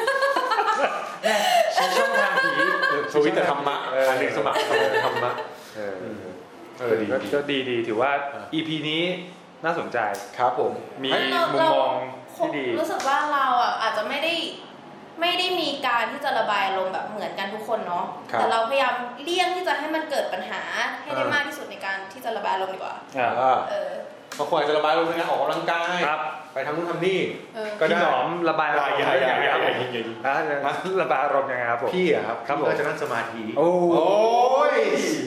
ใช้ช่องทางผี
ทวิตแต่ธรรมะอันนี้สมัครธรรมะ
เออดีก็ดีดีถือว่า อี พี นี้น่าสนใจ
ครับผม
มีมุมมองที่ดี
รู้สึกว่าเราอ่ะอาจจะไม่ได้ไม่ได้มีการที่จะระบายอารมณ์แบบเหมือนกันทุกคนเนาะแต่เราพยายามเลี่ยงที่จะให้มันเกิดปัญหาให้ได้มากที่สุดในการที่จะระบายอารมณ์ดีกว่าเออบ
างคนอาจจะระบายอารมณ์ในการออกกำลังกายไปทำนู่นทำนี่
ก็ได้หนอมระบายอารมณ์อย่างไรครับระบายอารมณ์ยังไงครับผม
พี่อะครับ
ครับผม
ก็จะนั่งสมาธิ
โอ้ย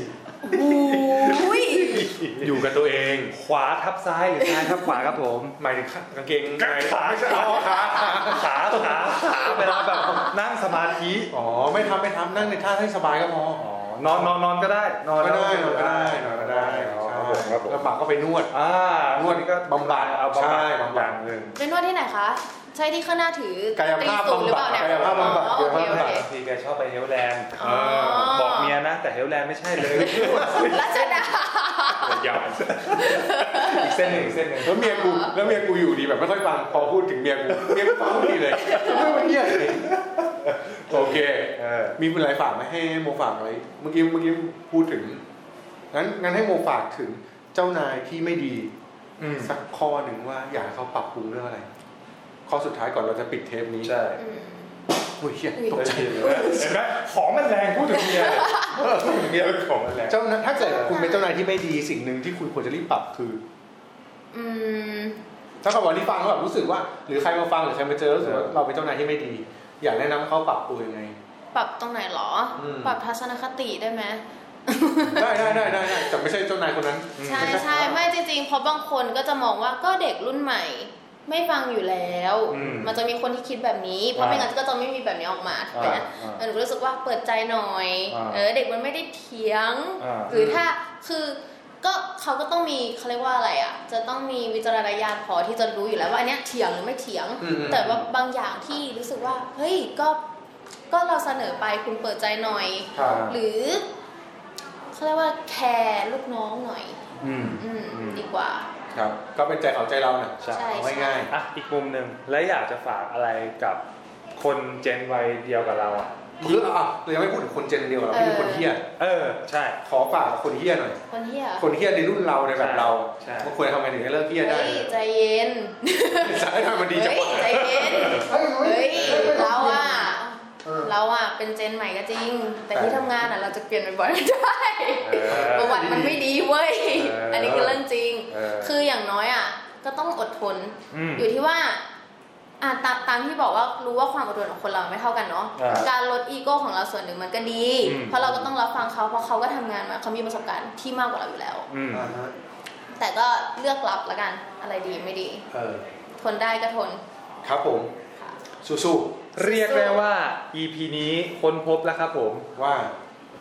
อยู่กับตัวเอง
ขวาทับซ้ายหรือซ้ายทับขวาครับผม
หมายถึงกางเกง
ขาไม่ใช่เอาขาขาขาขาเวลาแบบนั่งสมาธิ
อ๋อไม่ทำไม่ทำนั่งในท่าให้สบายก็พ
อนอนนอนนอนก็ได้
นอนก็ได้นอนก็ได้นอนก็ได้แล้วปากก็ไปนวด
อ่านวด
นี่ก็บำบัด
เอาบำบัดบำบัดนึง
ไปนวดที่ไหนคะใช่ที่ข้างหน้าถือก
ายภาพบำบัดกายภาพบำบัด
โอเคโอเค
ทีแกชอบไปเฮลแลนด์บอกเมียนะแต่เฮลแลนด์ไม่ใช่เลย
รัชดา
อย่าอีกเส้นหนึ่งอีกเส้นหนึ่ง
แล้วเมียกูแล้วเมียกูอยู่ดีแบบไม่ค่อยฟังพอพูดถึงเมียกูเมียกูฟังดีเลยไม่มาเหี้ยเลยโอเคมีอะไรฝากไหมให้โมฝากอะไรเมื่อกี้เมื่อกี้พูดถึงงั้นงั้นให้โมฝากถึงเจ้านายที่ไม่ดีสักข้อหนึ่งว่าอยากให้เขาปรับปรุงเรื่องอะไรข้อสุดท้ายก่อนเราจะปิดเทปนี้
ใช่
อุ้ยเหี้ยตกใจเลย
เห็นไหมของมันแรงพูดถึงเมียพูดถึงเมียของมันแรง
เจ้าถ้าเกิดคุณเป็นเจ้านายที่ไม่ดีสิ่งหนึ่งที่คุณควรจะรีบปรับคือ
อืม
ถ้าเขาบอกที่ฟังแล้วแบบรู้สึกว่าหรือใครมาฟังหรือใครมาเจอรู้สึกว่าเราเป็นเจ้านายที่ไม่ดีอยากแนะนำเขาปรับตัวยังไง
ปรับตรงไหนหรอปรับทัศนคติได้ไหม
ได้ได้ได้ได้แต่ไม่ใช่เจ้านายคนนั้น
ใช่ใช่ไม่จริงๆเพราะบางคนก็จะมองว่าก็เด็กรุ่นใหม่ไม่ฟังอยู่แล้วมันจะมีคนที่คิดแบบนี้เพราะไม่งั้นก็จะไม่มีแบบนี้ออกมาถูกไหมหนูรู้สึกว่าเปิดใจหน่อยเออเด็กมันไม่ได้เถียงหรือถ้าคือก็เขาก็ต้องมีเขาเรียกว่าอะไรอ่ะจะต้องมีวิจารณญาณพอที่จะรู้อยู่แล้วว่าอันเนี้ยเถียงหรือไม่เถียงแต่ว่าบางอย่างที่รู้สึกว่าเฮ้ยก็ก็เราเสนอไปคุณเปิดใจหน่อยหรือเขาเรียกว่าแคร์ลูกน้องหน่อยดีกว่า
ครับก็เป็นใจเขาใจเราเนี่ยเอาง่าย
ๆอ่ะอีกมุมหนึ่งแล้วอยากจะฝากอะไรกับคนเจนวัยเดียวกับเราอ่ะ
คืออ่ะเรายังไม่พูดถึงคนเจนเดียวกับเราที่เป็นคนเฮี้ย
เออใช่
ขอฝากคนเฮี้ยหน่อย
คนเฮี้ย
คนเฮี้ยในรุ่นเราในแบบเราว่าควรทำไงถึงจะเลิกเฮี้ยได้
ใจเย็น
ใจทำมันดีจังวะ
ใจเย็นเฮ้ยเราอ่ะเราอ่ะเป็นเจนใหม่ก็จริงแต่ที่ทำงานอ่ะเราจะเปลี่ยนบ่อยๆไม่ได้ประวัติมันไม่ดีเว้ยอันนี้คือเรื่องจริงคืออย่างน้อยอ่ะก็ต้องอดทนอยู่ที่ว่าอ่ะตามที่บอกว่ารู้ว่าความอดทนของคนเราไม่เท่ากันเนาะการลดอีโก้ของเราส่วนหนึ่งมันก็ดีเพราะเราก็ต้องรับฟังเขาเพราะเขาก็ทำงานมาเขามีประสบการณ์ที่มากกว่าเราอยู่แล้วแต่ก็เลือกรับละกันอะไรดีไม่ดีทนได้ก็ทน
ครับผมสู้ๆ
เรียกได้ว่า อี พี นี้ค้นพบแล้วครับผม
ว่า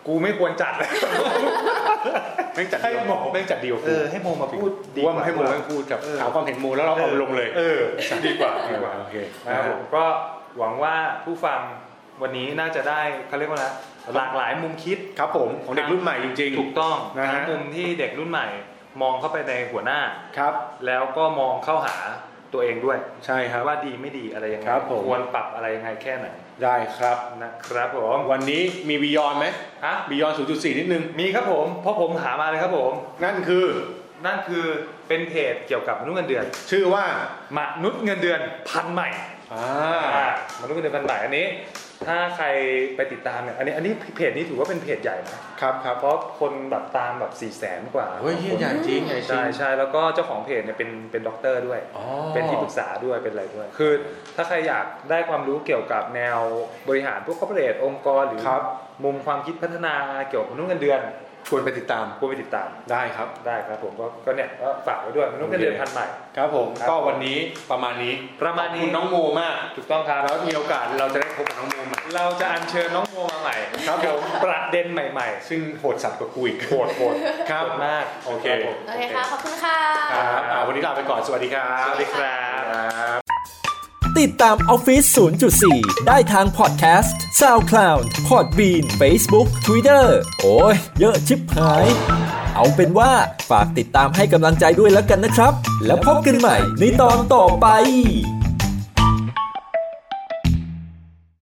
กูไม่ควรจัดเลย
แม่งจัดให้โมแม่งจัดดีกว่า
เออให้โมมาพูด
ดีว่าให้โมแม่งพูดกับถามความเห็นโมแล้วเราเอาลงเลย
เออดีกว่า
ดีกว่าโอเค
นะครับผมก็หวังว่าผู้ฟังวันนี้น่าจะได้เขาเรียกว่าอะไรหลากหลายมุมคิด
ครับผมของเด็กรุ่นใหม่จริง
ๆถูกต้องนะมุมที่เด็กรุ่นใหม่มองเข้าไปในหัวหน้า
ครับ
แล้วก็มองเข้าหาตัวเองด้วย
ใช่ครับ
ว่าดีไม่ดีอะไรยังไงควรปรับอะไรยังไงแค่ไหน
ได้ครับ
นะครับผม
วันนี้มีบียอนไหม
ฮะ
บียอน ศูนย์จุดสี่ นิดนึง
มีครับผมเพราะผมหามาเลยครับผม
นั่นคือ
นั่นคือเป็นเพจเกี่ยวกับมนุษย์เงินเดือน
ชื่อว่าม
นุษย์เงินเดือนพันใหม่
อ่
ามนุษย์เงินเดือนพันใหม่อันนี้ถ้าใครไปติดตามเนี่ยอันนี้อันนี้เพจนี้ถือว่าเป็นเพจใหญ่นะครับ
ครับ
เพราะคนแบบตามแบบสี่แสนกว่า
เฮ้ยใหญ่จริงใหญ่จริง
ใช่ใช่แล้วก็เจ้าของเพจเนี่ยเป็นเป็นด็อกเตอร์ด้วยเป็นที่ปรึกษาด้วยเป็นอะไรด้วยคือถ้าใครอยากได้ความรู้เกี่ยวกับแนวบริหารพวกคอร์ปอเรทองค์กรหรือมุมความคิดพัฒนาเกี่ยวกับมนุษย์เงินเดือน
ควรไปติดตาม
ควรไปติดตาม
ได้ครับ
ได้ครับผมก็ก็เนี่ยก็ฝากไว้ด้วยมนุษย์เงินเดือนพันใหม่
ครับผมก็วันนี้ประมาณนี้
ประมาณนี้
คุณน้องโมมาก
ถูกต้องครับ
แล้วมีโอกาสเราจะได้พบกับน้องโมใหม่
เราจะอัญเชิญน้องโมมาใหม่
ครับผม
ประเด็นใหม่
ๆซึ่งโหดสัตว์กว่ากูอีก
โหดโหด
ครับ
มาก
โอเค
โอเคค่ะขอบคุณค่ะ
ครับวันนี้ลาไปก่อนสวัสดีครับ
สวัสดีครับ
ติดตาม Office ศูนย์จุดสี่ ได้ทางพอดแคสต์ SoundCloud Podbean Facebook Twitter โอ้ยเยอะชิบหายเอาเป็นว่าฝากติดตามให้กำลังใจด้วยแล้วกันนะครับแล้วพบกันใหม่ในตอนต่อไป